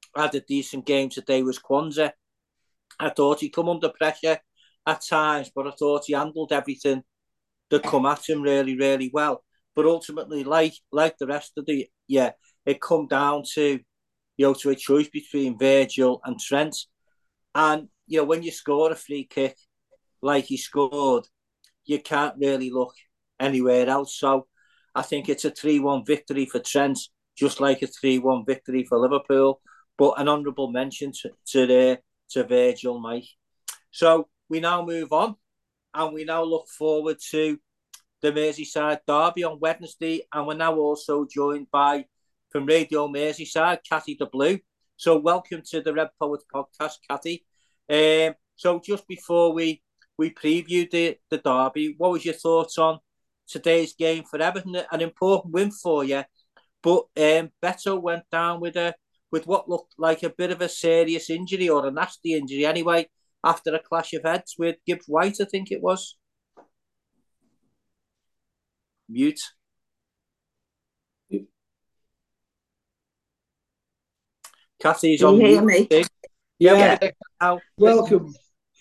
had a decent game today was Kwanzaa. I thought he come under pressure at times, but I thought he handled everything that come at him really, really well. But ultimately, like like the rest of the yeah, it come down to you know to a choice between Virgil and Trent. And you know when you score a free kick like he scored, you can't really look anywhere else. So I think it's a three one victory for Trent, just like a three one victory for Liverpool. But an honourable mention to to, the, to Virgil, Mike. So we now move on, and we now look forward to the Merseyside derby on Wednesday, and we're now also joined by, from Radio Merseyside, Cathy the Blue. So welcome to the Red Poets podcast, Cathy. Um, so just before we, we preview the, the derby, what was your thoughts on today's game for Everton? An important win for you, but um, Beto went down with a with what looked like a bit of a serious injury, or a nasty injury anyway, after a clash of heads with Gibbs White, I think it was. Mute. Cathy's Can on you hear mute. me? Yeah. Yeah. Now, Welcome.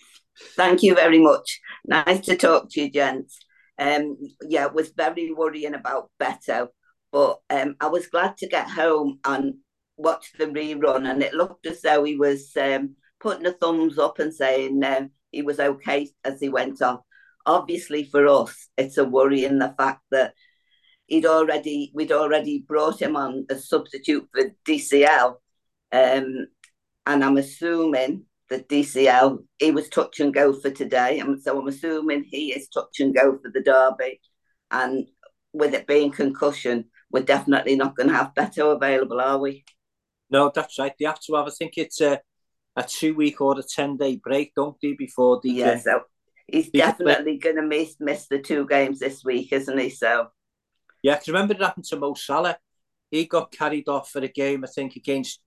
Thank you very much. Nice to talk to you, gents. Um, yeah, it was very worrying about Beto, but um, I was glad to get home and watch the rerun, and it looked as though he was um, putting a thumbs up and saying um, he was okay as he went on. Obviously, for us, it's a worry in the fact that he'd already we'd already brought him on as substitute for D C L, um, and I'm assuming that D C L he was touch and go for today, and so I'm assuming he is touch and go for the derby. And with it being concussion, we're definitely not going to have Beto available, are we? No, that's right. They have to have. I think it's a a two week or a ten day break, don't they? Before they yeah, can, so he's definitely going to miss miss the two games this week, isn't he? So yeah, because remember it happened to Mo Salah. He got carried off for a game, I think, against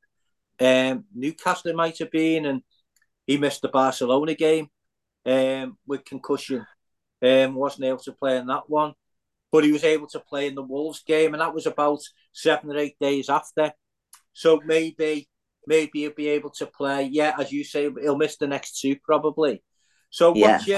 um, Newcastle. It might have been, and he missed the Barcelona game um, with concussion. Um, wasn't able to play in that one, but he was able to play in the Wolves game, and that was about seven or eight days after. So maybe, maybe he'll be able to play. Yeah, as you say, he'll miss the next two probably. So yeah. what's your,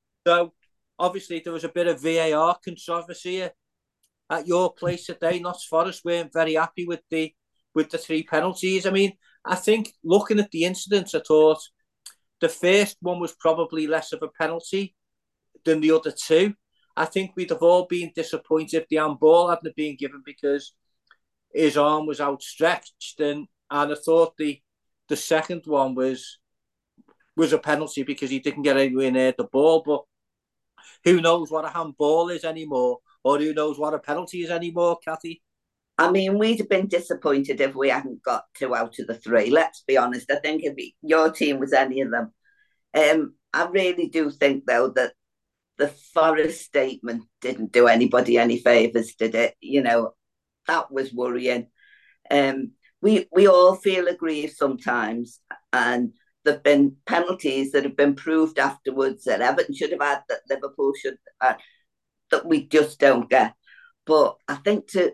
so obviously there was a bit of V A R controversy at your place today. Notts Forest weren't very happy with the with the three penalties. I mean, I think looking at the incidents, I thought the first one was probably less of a penalty than the other two. I think we'd have all been disappointed if the handball hadn't been given because his arm was outstretched, and and I thought the the second one was was a penalty because he didn't get anywhere near the ball. But who knows what a handball is anymore, or who knows what a penalty is anymore, Cathy? I mean, we'd have been disappointed if we hadn't got two out of the three. Let's be honest. I think if your team was any of them, um, I really do think though that the Forest statement didn't do anybody any favours, did it? You know, that was worrying. Um, we we all feel aggrieved sometimes, and there've been penalties that have been proved afterwards that Everton should have had, that Liverpool should have had, that we just don't get. But I think to,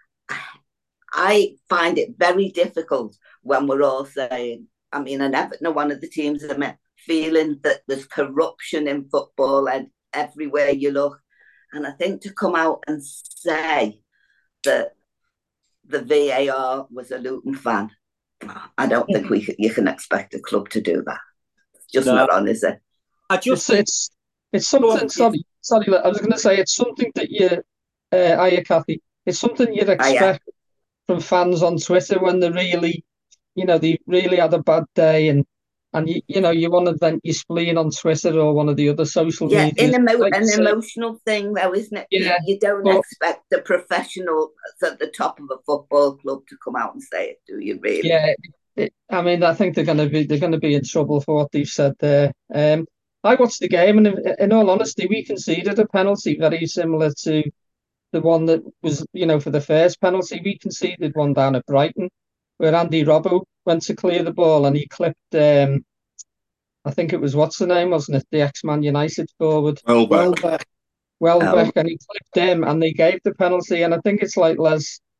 I find it very difficult when we're all saying, I mean, and Everton are one of the teams that are feeling that there's corruption in football and everywhere you look. And I think to come out and say that the V A R was a Luton fan, I don't think we you can expect a club to do that. It's just no. not on, is it? I just it's it's, it's something. Sorry, sorry. I was going to say it's something that you, uh, Aya Cathy. It's something you'd expect Aya. from fans on Twitter when they really, you know, they really had a bad day, and and you you know you want to vent your spleen on Twitter or one of the other social yeah, media. Yeah, emo- like an say, emotional thing though, isn't it? Yeah, you, you don't but, expect the professional at the top of a football club to come out and say it, do you really? Yeah, it, I mean, I think they're going to be they're going to be in trouble for what they've said there. Um, I watched the game, and in, in all honesty, we conceded a penalty very similar to the one that was, you know, for the first penalty. We conceded one down at Brighton, where Andy Robbo went to clear the ball and he clipped. Um, I think it was what's the name, wasn't it? The ex-Man United forward. Welbeck. Welbeck, and he clipped him, and they gave the penalty. And I think it's like Les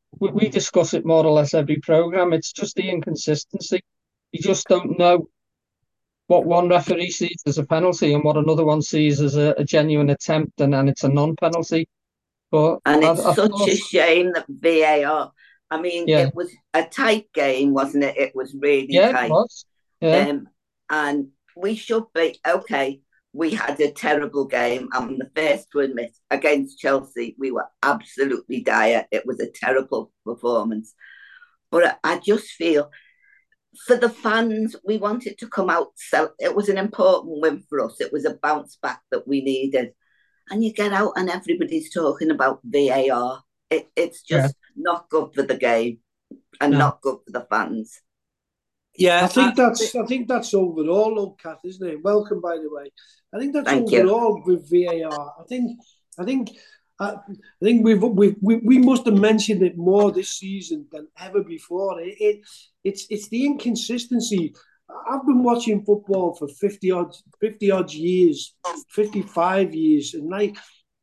we, we discuss it more or less every programme. It's just the inconsistency. You just don't know what one referee sees as a penalty and what another one sees as a, a genuine attempt, and, and it's a non-penalty. But and I, it's I such thought, a shame that V A R. I mean, yeah, it was a tight game, wasn't it? It was really yeah, it tight. was. Yeah, Um, and we should be okay. We had a terrible game. I'm the first to admit, against Chelsea, we were absolutely dire. It was a terrible performance. But I just feel for the fans, we wanted to come out. So it was an important win for us. It was a bounce back that we needed. And you get out and everybody's talking about V A R. It, it's yeah, just not good for the game and no, not good for the fans. Yeah, I think I, that's I think that's overall, though, Kath, isn't it? Welcome, by the way. I think that's Thank you. overall with V A R. I think I think I, I think we've, we've we we must have mentioned it more this season than ever before. It, it it's it's the inconsistency. I've been watching football for fifty odd fifty odd years, fifty five years, and like,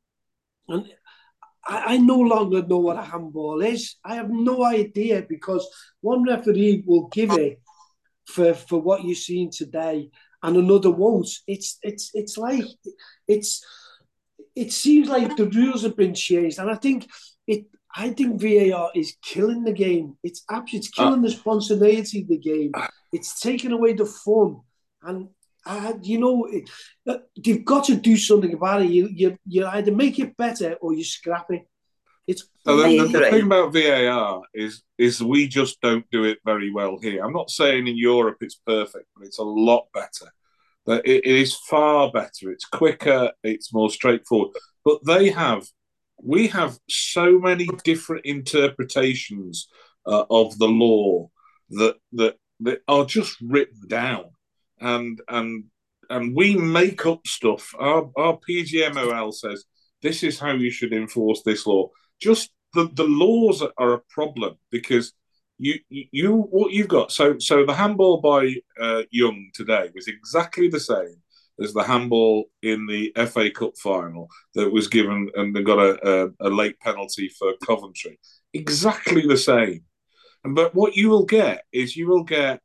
and I, I no longer know what a handball is. I have no idea because one referee will give it for for what you're seeing today, and another won't. It's it's it's like it's it seems like the rules have been changed, and I think it. I think V A R is killing the game. It's absolutely it's killing the spontaneity of the game. It's taking away the fun, and uh, you know uh, you've got to do something about it. You you you either make it better or you scrap it. It's So the, the, the Amazing. thing about V A R is is we just don't do it very well here. I'm not saying in Europe it's perfect, but it's a lot better. That it, it is far better. It's quicker. It's more straightforward. But they have, we have so many different interpretations uh, of the law that that that are just written down, and and and we make up stuff. Our our P G M O L says this is how you should enforce this law. Just the, the laws are a problem because you you what you've got. So so the handball by uh, Young today was exactly the same as the handball in the F A Cup final that was given and they got a, a, a late penalty for Coventry. Exactly the same. But what you will get is you will get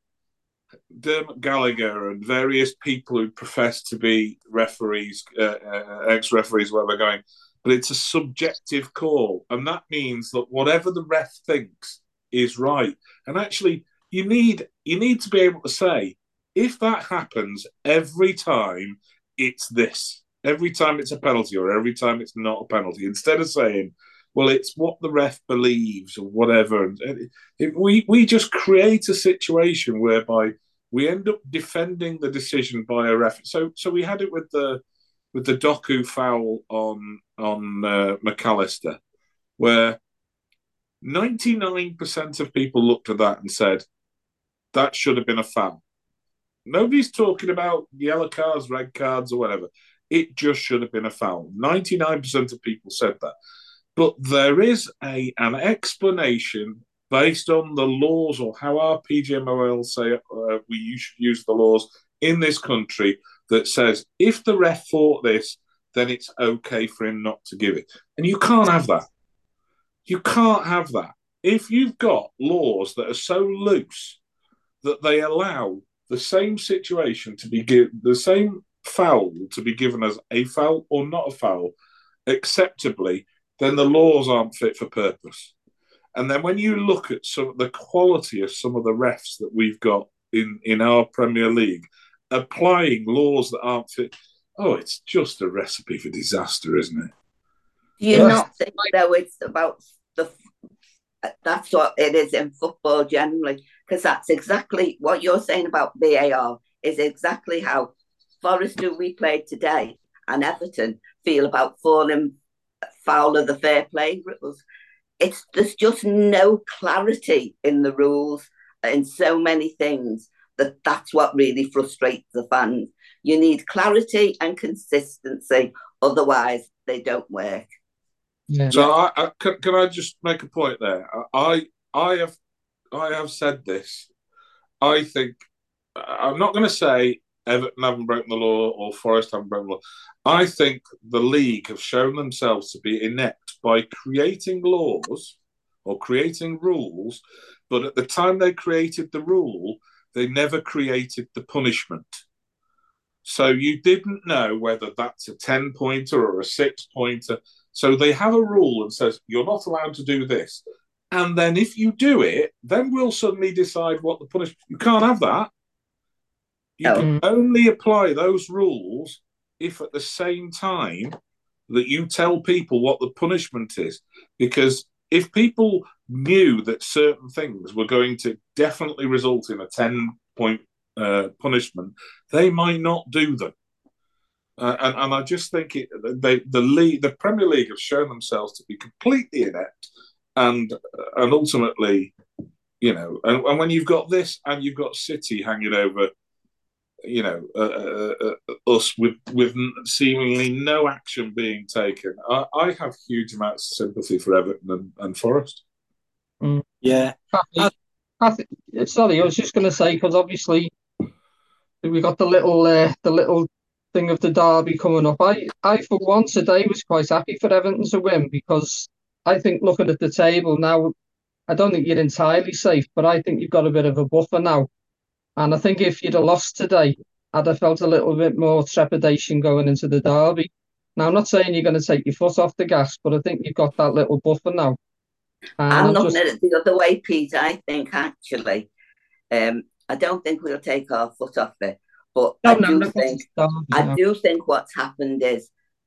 Dermot Gallagher and various people who profess to be referees, uh, uh, ex-referees, where they're going, but it's a subjective call, and that means that whatever the ref thinks is right. And actually, you need you need to be able to say, if that happens every time, it's this. Every time it's a penalty, or every time it's not a penalty. Instead of saying, well, it's what the ref believes or whatever. And it, it, we we just create a situation whereby we end up defending the decision by a ref. So so we had it with the with the Doku foul on on uh, McAllister, where ninety-nine percent of people looked at that and said that should have been a foul. Nobody's talking about yellow cards, red cards, or whatever. It just should have been a foul. ninety-nine percent of people said that. But there is a an explanation based on the laws or how our P G M O L say uh, we should use the laws in this country that says if the ref thought this, then it's okay for him not to give it. And you can't have that. You can't have that. If you've got laws that are so loose that they allow the same situation to be given, the same foul to be given as a foul or not a foul, acceptably, then the laws aren't fit for purpose. And then when you look at some of the quality of some of the refs that we've got in, in our Premier League, applying laws that aren't fit, oh, it's just a recipe for disaster, isn't it? Do you Yeah. not think, though, it's about the that's what it is in football generally? Because that's exactly what you're saying about V A R is exactly how Forest, who we played today, and Everton feel about falling foul of the fair play rules. It's there's just no clarity in the rules in so many things that that's what really frustrates the fans. You need clarity and consistency, otherwise they don't work. yeah, So I, I can, can I just make a point there? I I have I have said this. I think I'm not going to say Everton haven't broken the law or Forest haven't broken the law. I think the league have shown themselves to be inept by creating laws or creating rules, but at the time they created the rule, they never created the punishment. So you didn't know whether that's a ten-pointer or a six-pointer. So they have a rule and says, you're not allowed to do this. And then if you do it, then we'll suddenly decide what the punishment... You can't have that. You Oh. can only apply those rules if at the same time that you tell people what the punishment is. Because if people knew that certain things were going to definitely result in a ten-point uh, punishment, they might not do them. Uh, and, and I just think it, they, the league, the Premier League have shown themselves to be completely inept, and and ultimately, you know, and, and when you've got this and you've got City hanging over, you know, uh, uh, uh, us with with seemingly no action being taken, I, I have huge amounts of sympathy for Everton and, and Forest. Mm. Yeah, I, I think. Sorry, I was just going to say, because obviously we got the little uh, the little thing of the derby coming up. I, I for once today was quite happy for Everton to win, because I think looking at the table now, I don't think you're entirely safe, but I think you've got a bit of a buffer now. And I think if you'd have lost today, I'd have felt a little bit more trepidation going into the derby. Now, I'm not saying you're going to take your foot off the gas, but I think you've got that little buffer now. And I'm I've looking just- at it the other way, Pete. I think actually, um, I don't think we'll take our foot off it, but No, I no, do no, think, derby, I no. do think what's happened is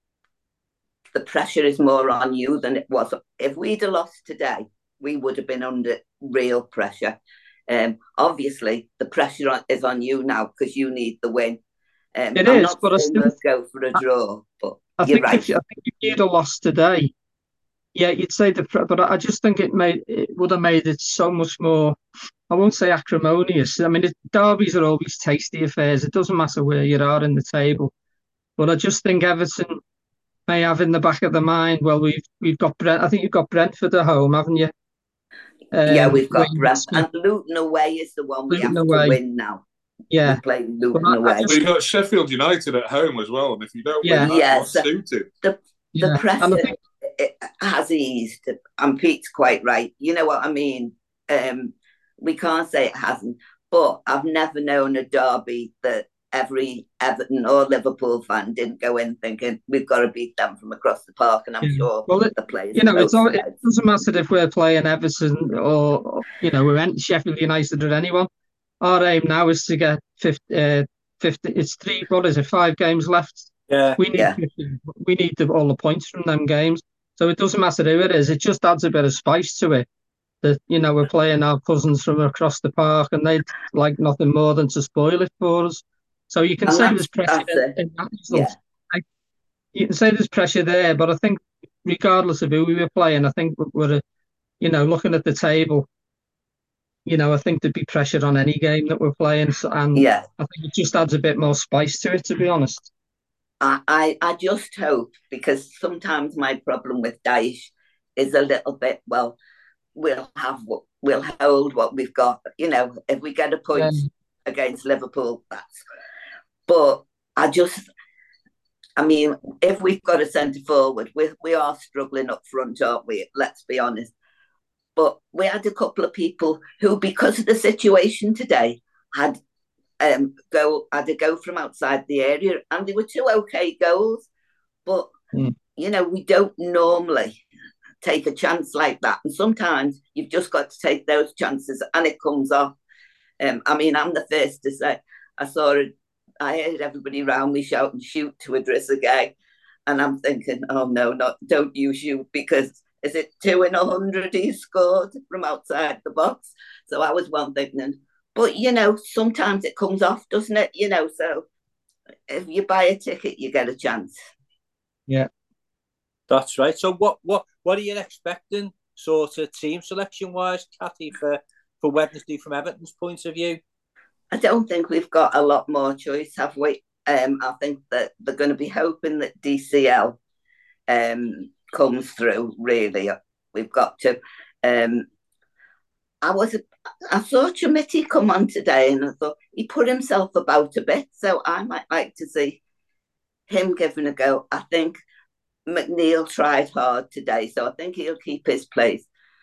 the pressure is more on you than it was. If we'd have lost today, we would have been under real pressure. Um, obviously, the pressure on, is on you now because you need the win. Um, It I'm is, not but I saying still- we'll go for a draw, but I you're think right. if you, I think if you'd have lost today, yeah, you'd say the pre- but I just think it made it would have made it so much more. I won't say acrimonious. I mean, it, derbies are always tasty affairs. It doesn't matter where you are in the table, but I just think Everton may have in the back of the mind. Well, we've we've got Brent. I think you've got Brentford at home, haven't you? yeah, Um, we've got where you Brent, expect- and Luton away is the one we Luton have away. to win now. yeah, We play Luton But I- I away. just- But you've got Sheffield United at home as well, and if you don't Yeah. win that, Yes. you're suited. The yeah. pressure And I think it has eased, and Pete's quite right. You know what I mean? Um, we can't say it hasn't, but I've never known a derby that every Everton or Liverpool fan didn't go in thinking we've got to beat them from across the park, and I'm Yeah. sure Well, it- the players. you know, it's all, both it said. doesn't matter if we're playing Everton or, or, you know, we're in Sheffield United or anyone. Our aim now is to get fifty, uh, fifty. It's three. What is it? Five games left. yeah, We need Yeah. fifty, we need the, all the points from them games. So it doesn't matter who it is. It just adds a bit of spice to it. That, you know, we're playing our cousins from across the park, and they'd like nothing more than to spoil it for us. So you can And say that's- there's pressure that's in, it. in that result. Yeah. Like, you can say there's pressure there, but I think regardless of who we were playing, I think we're, you know, looking at the table, you know, I think there'd be pressure on any game that we're playing. So, and Yeah. I think it just adds a bit more spice to it, to be honest. I, I, I just hope, because sometimes my problem with Daesh is a little bit, well, we'll have what we'll hold what we've got. You know, if we get a point Yeah. against Liverpool, that's. But I just, I mean, if we've got a centre forward, we we are struggling up front, aren't we? Let's be honest. But we had a couple of people who, because of the situation today, had um go had to go from outside the area, and they were two okay goals. But Mm. you know, we don't normally take a chance like that, and sometimes you've just got to take those chances, and it comes off. Um, I mean, I'm the first to say I saw it. I heard everybody around me shouting "shoot" to Idrissa Gueye, and I'm thinking, oh no, not don't you shoot, because is it two in a hundred he scored from outside the box? So I was one thinking, but you know, sometimes it comes off, doesn't it? You know, so if you buy a ticket, you get a chance. that's right. So what what what are you expecting, sort of team selection wise, Kathy, for for Wednesday from Everton's point of view? I don't think we've got a lot more choice, have we? Um, I think that they're going to be hoping that D C L um, comes through. Really, we've got to. Um, I was, I saw Chomity come on today, and I thought he put himself about a bit. So I might like to see him giving a go. I think McNeil tried hard today, so I think he'll keep his place.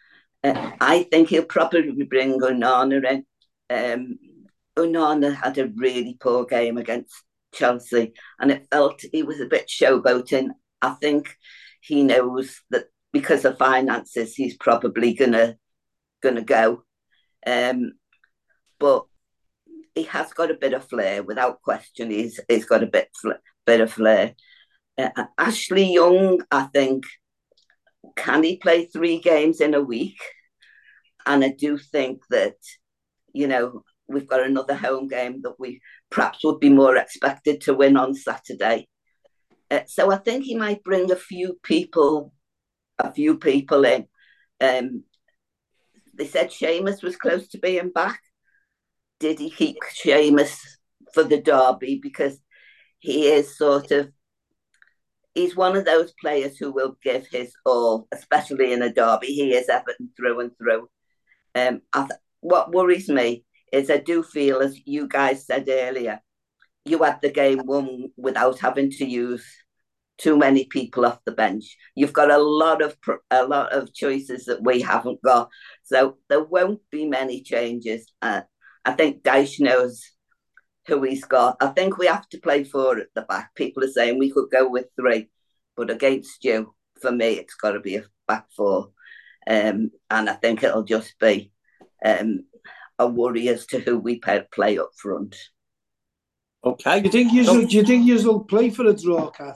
Uh, I think he'll probably bring Onana in. Um, Onana had a really poor game against Chelsea, and it felt he was a bit showboating. I think he knows that because of finances, he's probably gonna gonna go. Um, but he has got a bit of flair, without question. He's he's got a bit bit of flair. Uh, Ashley Young, I think, can he play three games in a week? And I do think that, you know, we've got another home game that we perhaps would be more expected to win on Saturday. Uh, so I think he might bring a few people, a few people in. Um, they said Seamus was close to being back. Did he keep Seamus for the derby? Because he is sort of, he's one of those players who will give his all, especially in a derby. He is Everton through and through. Um, I th- what worries me is I do feel, as you guys said earlier, you had the game won without having to use too many people off the bench. You've got a lot of a lot of choices that we haven't got, so there won't be many changes. Uh, I think Dyche knows who he's got. I think we have to play four at the back. People are saying we could go with three, but against you, for me, it's got to be a back four. Um, and I think it'll just be um, a worry as to who we play up front. Okay. Do you think you do you think you'll play for a draw, Kath?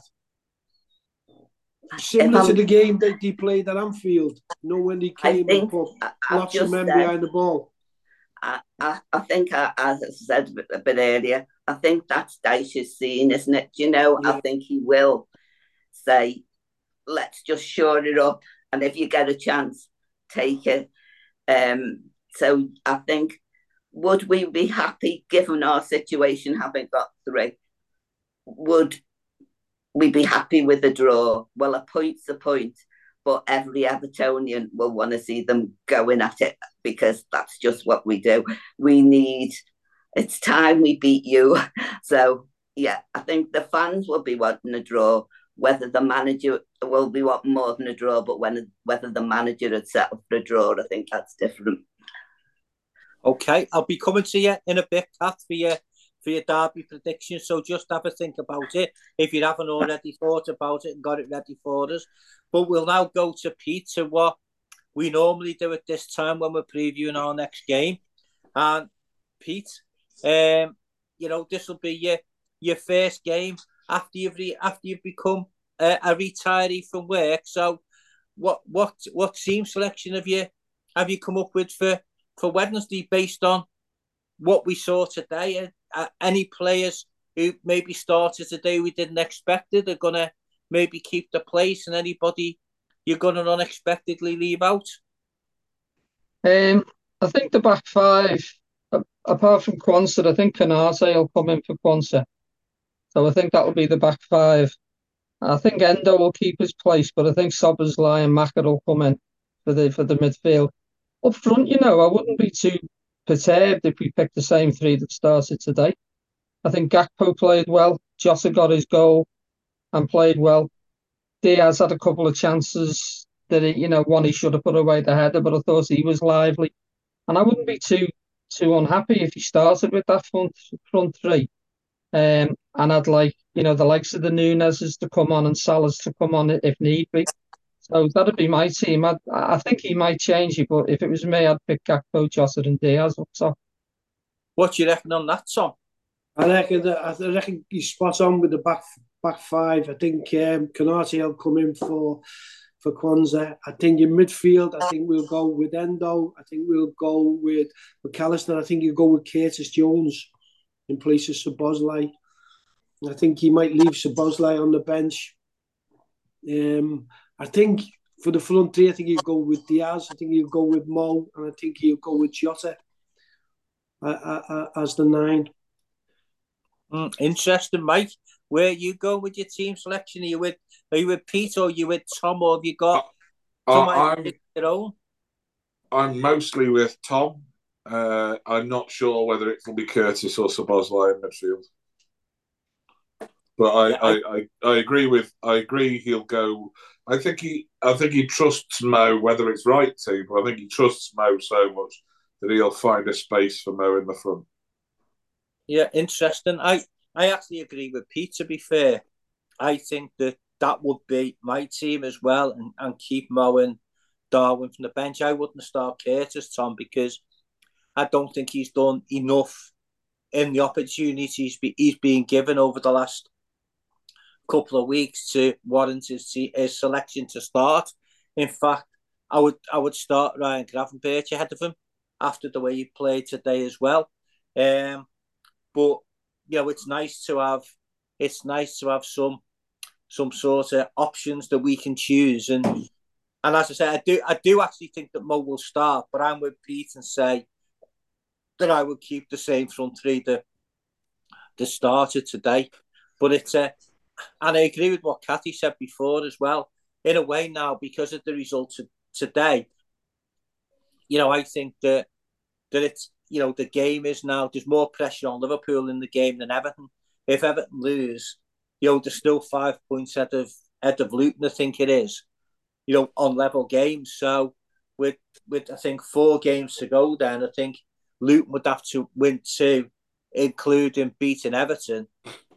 Similar to the game that they played at Anfield. You know, when they came and put lots of men said, behind the ball. I, I, I think, I, as I said a bit earlier, I think that's Dyche's scene, isn't it? You know, yeah. I think he will say, let's just shore it up. And if you get a chance, take it. Um, so I think, would we be happy, given our situation, having got three? Would we be happy with a draw? Well, a point's a point, but every Evertonian will want to see them going at it because that's just what we do. We need, it's time we beat you. So, yeah, I think the fans will be wanting a draw. Whether the manager will be wanting more than a draw, but when whether the manager had settled for a draw, I think that's different. Okay, I'll be coming to you in a bit, Kath, for your, for your derby prediction. So just have a think about it if you haven't already thought about it and got it ready for us. But we'll now go to Pete, to what we normally do at this time when we're previewing our next game. And Pete, um, you know, this will be your your first game after you've re- after you've become a, a retiree from work. So, what what what team selection have you have you come up with for, for Wednesday based on what we saw today? Uh, any players who maybe started today we didn't expect it are gonna maybe keep the place, and anybody you're gonna unexpectedly leave out? Um, I think the back five, apart from Quansah, I think Konate will come in for Quansah. So I think that will be the back five. I think Endo will keep his place, but I think Szoboszlai and Maka will come in for the for the midfield. Up front, you know, I wouldn't be too perturbed if we picked the same three that started today. I think Gakpo played well. Jota got his goal and played well. Diaz had a couple of chances that, he, you know, one he should have put away the header, but I thought he was lively. And I wouldn't be too too unhappy if he started with that front front three. Um, and I'd like, you know, the likes of the Nunez's to come on and Salah's to come on if need be. So that'd be my team. I'd, I think he might change it, but if it was me, I'd pick Gakpo, Jota and Diaz up top. What do you reckon on that, Tom? I reckon that, I reckon he's spot on with the back back five. I think um, Konate will come in for for Quansah. I think in midfield, I think we'll go with Endo. I think we'll go with McAllister. I think you'll go with Curtis Jones in place of Szoboszlai. I think he might leave Szoboszlai on the bench. Um, I think for the front three, I think he'll go with Diaz. I think he'll go with Mo, and I think he'll go with Jota uh, uh, as the nine. Mm, interesting, Mike. Where you go with your team selection? Are you with Are you with Pete, or are you with Tom, or have you got uh, I'm, your own? I'm mostly with Tom. Uh, I'm not sure whether it will be Curtis or Szoboszlai in midfield. But I, Yeah, I, I, I, I agree with I agree he'll go. I think he I think he trusts Mo, whether it's right to, but I think he trusts Mo so much that he'll find a space for Mo in the front. yeah, interesting. I, I actually agree with Pete, to be fair. I think that that would be my team as well, and, and keep Mo and Darwin from the bench. I wouldn't start Curtis, Tom, because I don't think he's done enough in the opportunities be, he's been given over the last couple of weeks to warrant his, his selection to start. In fact, I would I would start Ryan Gravenberch ahead of him after the way he played today as well. Um, but you know, it's nice to have it's nice to have some some sort of options that we can choose. And and as I said, I do I do actually think that Mo will start, but I'm with Pete and say that I would keep the same front three that that started today. But it's a, and I agree with what Cathy said before as well. In a way now, because of the results of today, you know, I think that that it's, you know, the game is now, there's more pressure on Liverpool in the game than Everton. If Everton lose, you know, there's still five points ahead of ahead of Luton, I think it is, you know, on level games. So with with I think four games to go, then I think Luton would have to win two, including beating Everton,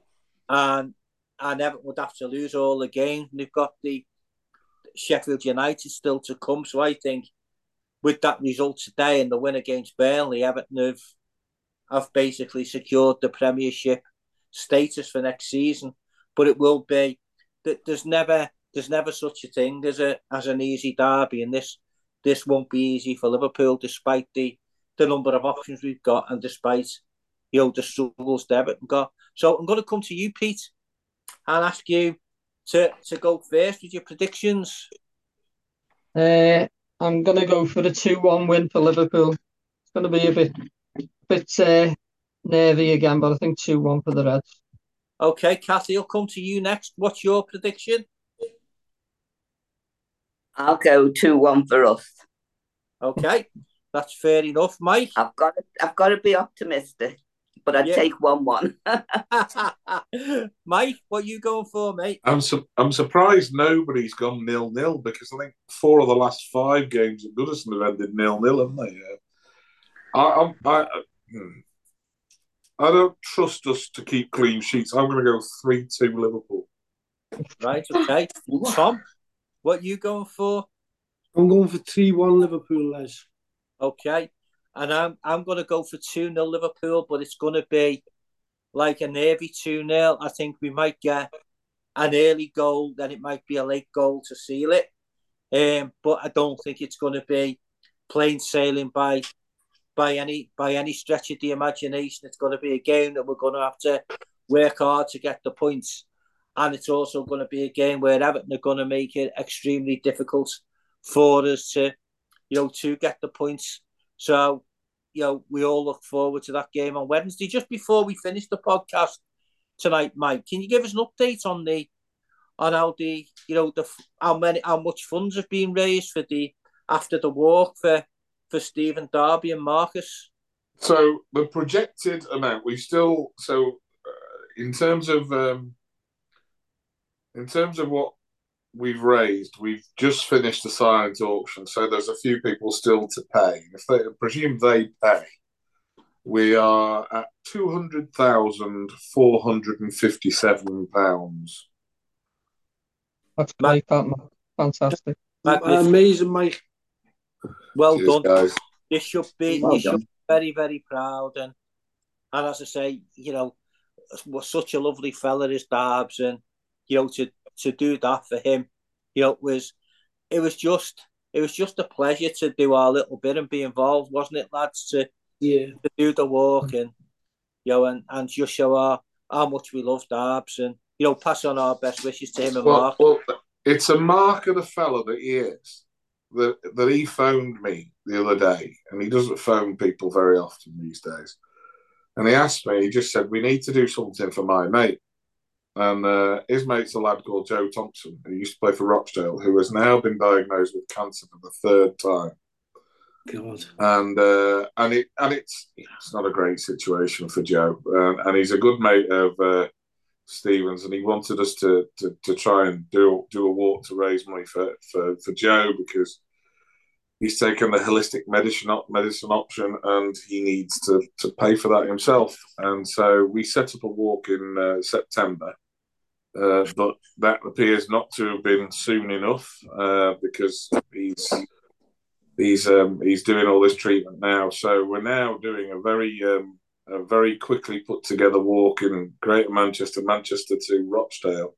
and and Everton would have to lose all the games. And they've got the Sheffield United still to come. So I think with that result today and the win against Burnley, Everton have have basically secured the Premiership status for next season. But it will be that there's never there's never such a thing as a as an easy derby, and this this won't be easy for Liverpool, despite the the number of options we've got and despite, you know, the struggles that Everton got. So I'm going to come to you, Pete, and ask you to to go first with your predictions. Uh, I'm going to go for a two one win for Liverpool. It's going to be a bit bit uh, nervy again, but I think two one for the Reds. Okay, Cathy, I'll come to you next. What's your prediction? I'll go two one for us. Okay, that's fair enough. Mike? I've got to, I've got to be optimistic, but I'd Yeah. take one one. Mike, what are you going for, mate? I'm su- I'm surprised nobody's gone nil nil, because I think four of the last five games at Goodison have ended nil nil, haven't they? Yeah. I, I, I, I don't trust us to keep clean sheets. I'm going to go three two Liverpool. Right, okay. Tom, what are you going for? I'm going for three one Liverpool, Les. Okay. And I'm I'm going to go for two nil Liverpool, but it's going to be like a nervy two nil. I think we might get an early goal, then it might be a late goal to seal it. Um, but I don't think it's going to be plain sailing by by any by any stretch of the imagination. It's going to be a game that we're going to have to work hard to get the points. And it's also going to be a game where Everton are going to make it extremely difficult for us to, you know, to get the points. So, you know, we all look forward to that game on Wednesday. Just before we finish the podcast tonight, Mike, can you give us an update on the on how the, you know, the how many how much funds have been raised for the after the walk for for Stephen Darby and Marcus? So the projected amount, we still so uh, in terms of um, in terms of what we've raised, we've just finished the silent auction, so there's a few people still to pay. If they I presume they pay, we are at two hundred thousand four hundred and fifty-seven pounds. That's great, that, man. Fantastic. Amazing, Mike. Well Cheers, done, guys. You should be Well you should done. be very very proud, and and as I say, you know, was such a lovely fella is Darbs, and you know, to to do that for him, you know, it was it was just it was just a pleasure to do our little bit and be involved, wasn't it, lads? To Yeah. to do the walk and, you know, and, and just show our, how much we love Darbs, and, you know, pass on our best wishes to him and Well, Mark. well, it's a mark of the fella that he is. That that he phoned me the other day, and he doesn't phone people very often these days. And he asked me, he just said, we need to do something for my mate. And uh, his mate's a lad called Joe Thompson, who used to play for Rochdale, who has now been diagnosed with cancer for the third time. God. And uh, and it and it's it's not a great situation for Joe. Uh, and he's a good mate of uh, Stevens, and he wanted us to to, to try and do do a walk to raise money for for, for Joe, because he's taken the holistic medicine medicine option and he needs to to pay for that himself. And so we set up a walk in uh, September. Uh, but that appears not to have been soon enough, uh, because he's he's um, he's doing all this treatment now. So we're now doing a very um, a very quickly put together walk in Greater Manchester, Manchester to Rochdale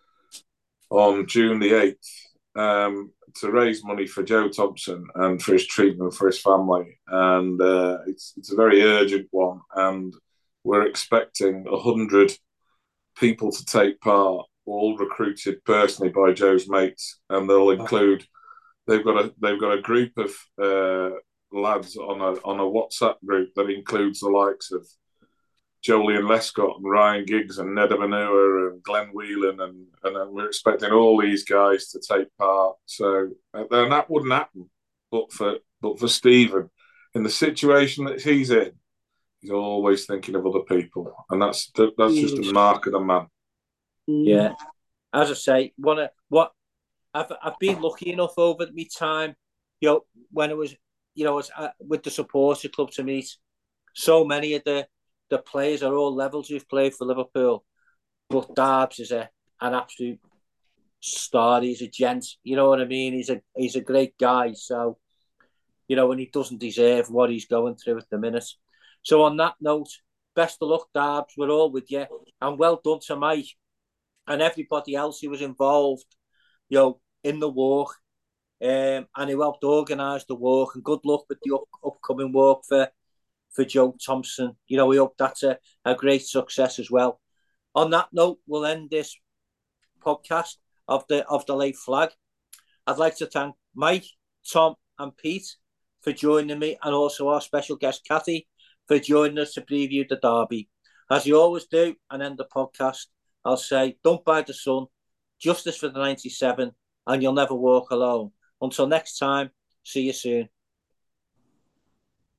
on June the eighth, um, to raise money for Joe Thompson and for his treatment for his family. And uh, it's it's a very urgent one, and we're expecting a hundred people to take part, all recruited personally by Joe's mates, and they'll include. They've got a they've got a group of uh, lads on a on a WhatsApp group that includes the likes of Jolyon Lescott and Ryan Giggs and Ned Manua and Glenn Whelan, and and we're expecting all these guys to take part. So and that wouldn't happen, but for but for Stephen, in the situation that he's in, he's always thinking of other people, and that's that's just a mark of the man. Yeah, as I say, one of what I've I've been lucky enough over my time, you know, when it was, you know, was uh, with the supporter club to meet so many of the the players are all levels who've played for Liverpool, but Darbs is a an absolute star. He's a gent, you know what I mean. He's a he's a great guy. So, you know, and he doesn't deserve what he's going through at the minute. So on that note, best of luck, Darbs. We're all with you, and well done to Mike and everybody else who was involved, you know, in the walk, um, and who helped organise the walk. And good luck with the up, upcoming walk for for Joe Thompson. You know, we hope that's a, a great success as well. On that note, we'll end this podcast of the of the late flag. I'd like to thank Mike, Tom, and Pete for joining me, and also our special guest Kathy for joining us to preview the derby. As you always do, and end the podcast, I'll say, don't buy the sun, justice for the ninety-seven, and you'll never walk alone. Until next time, see you soon.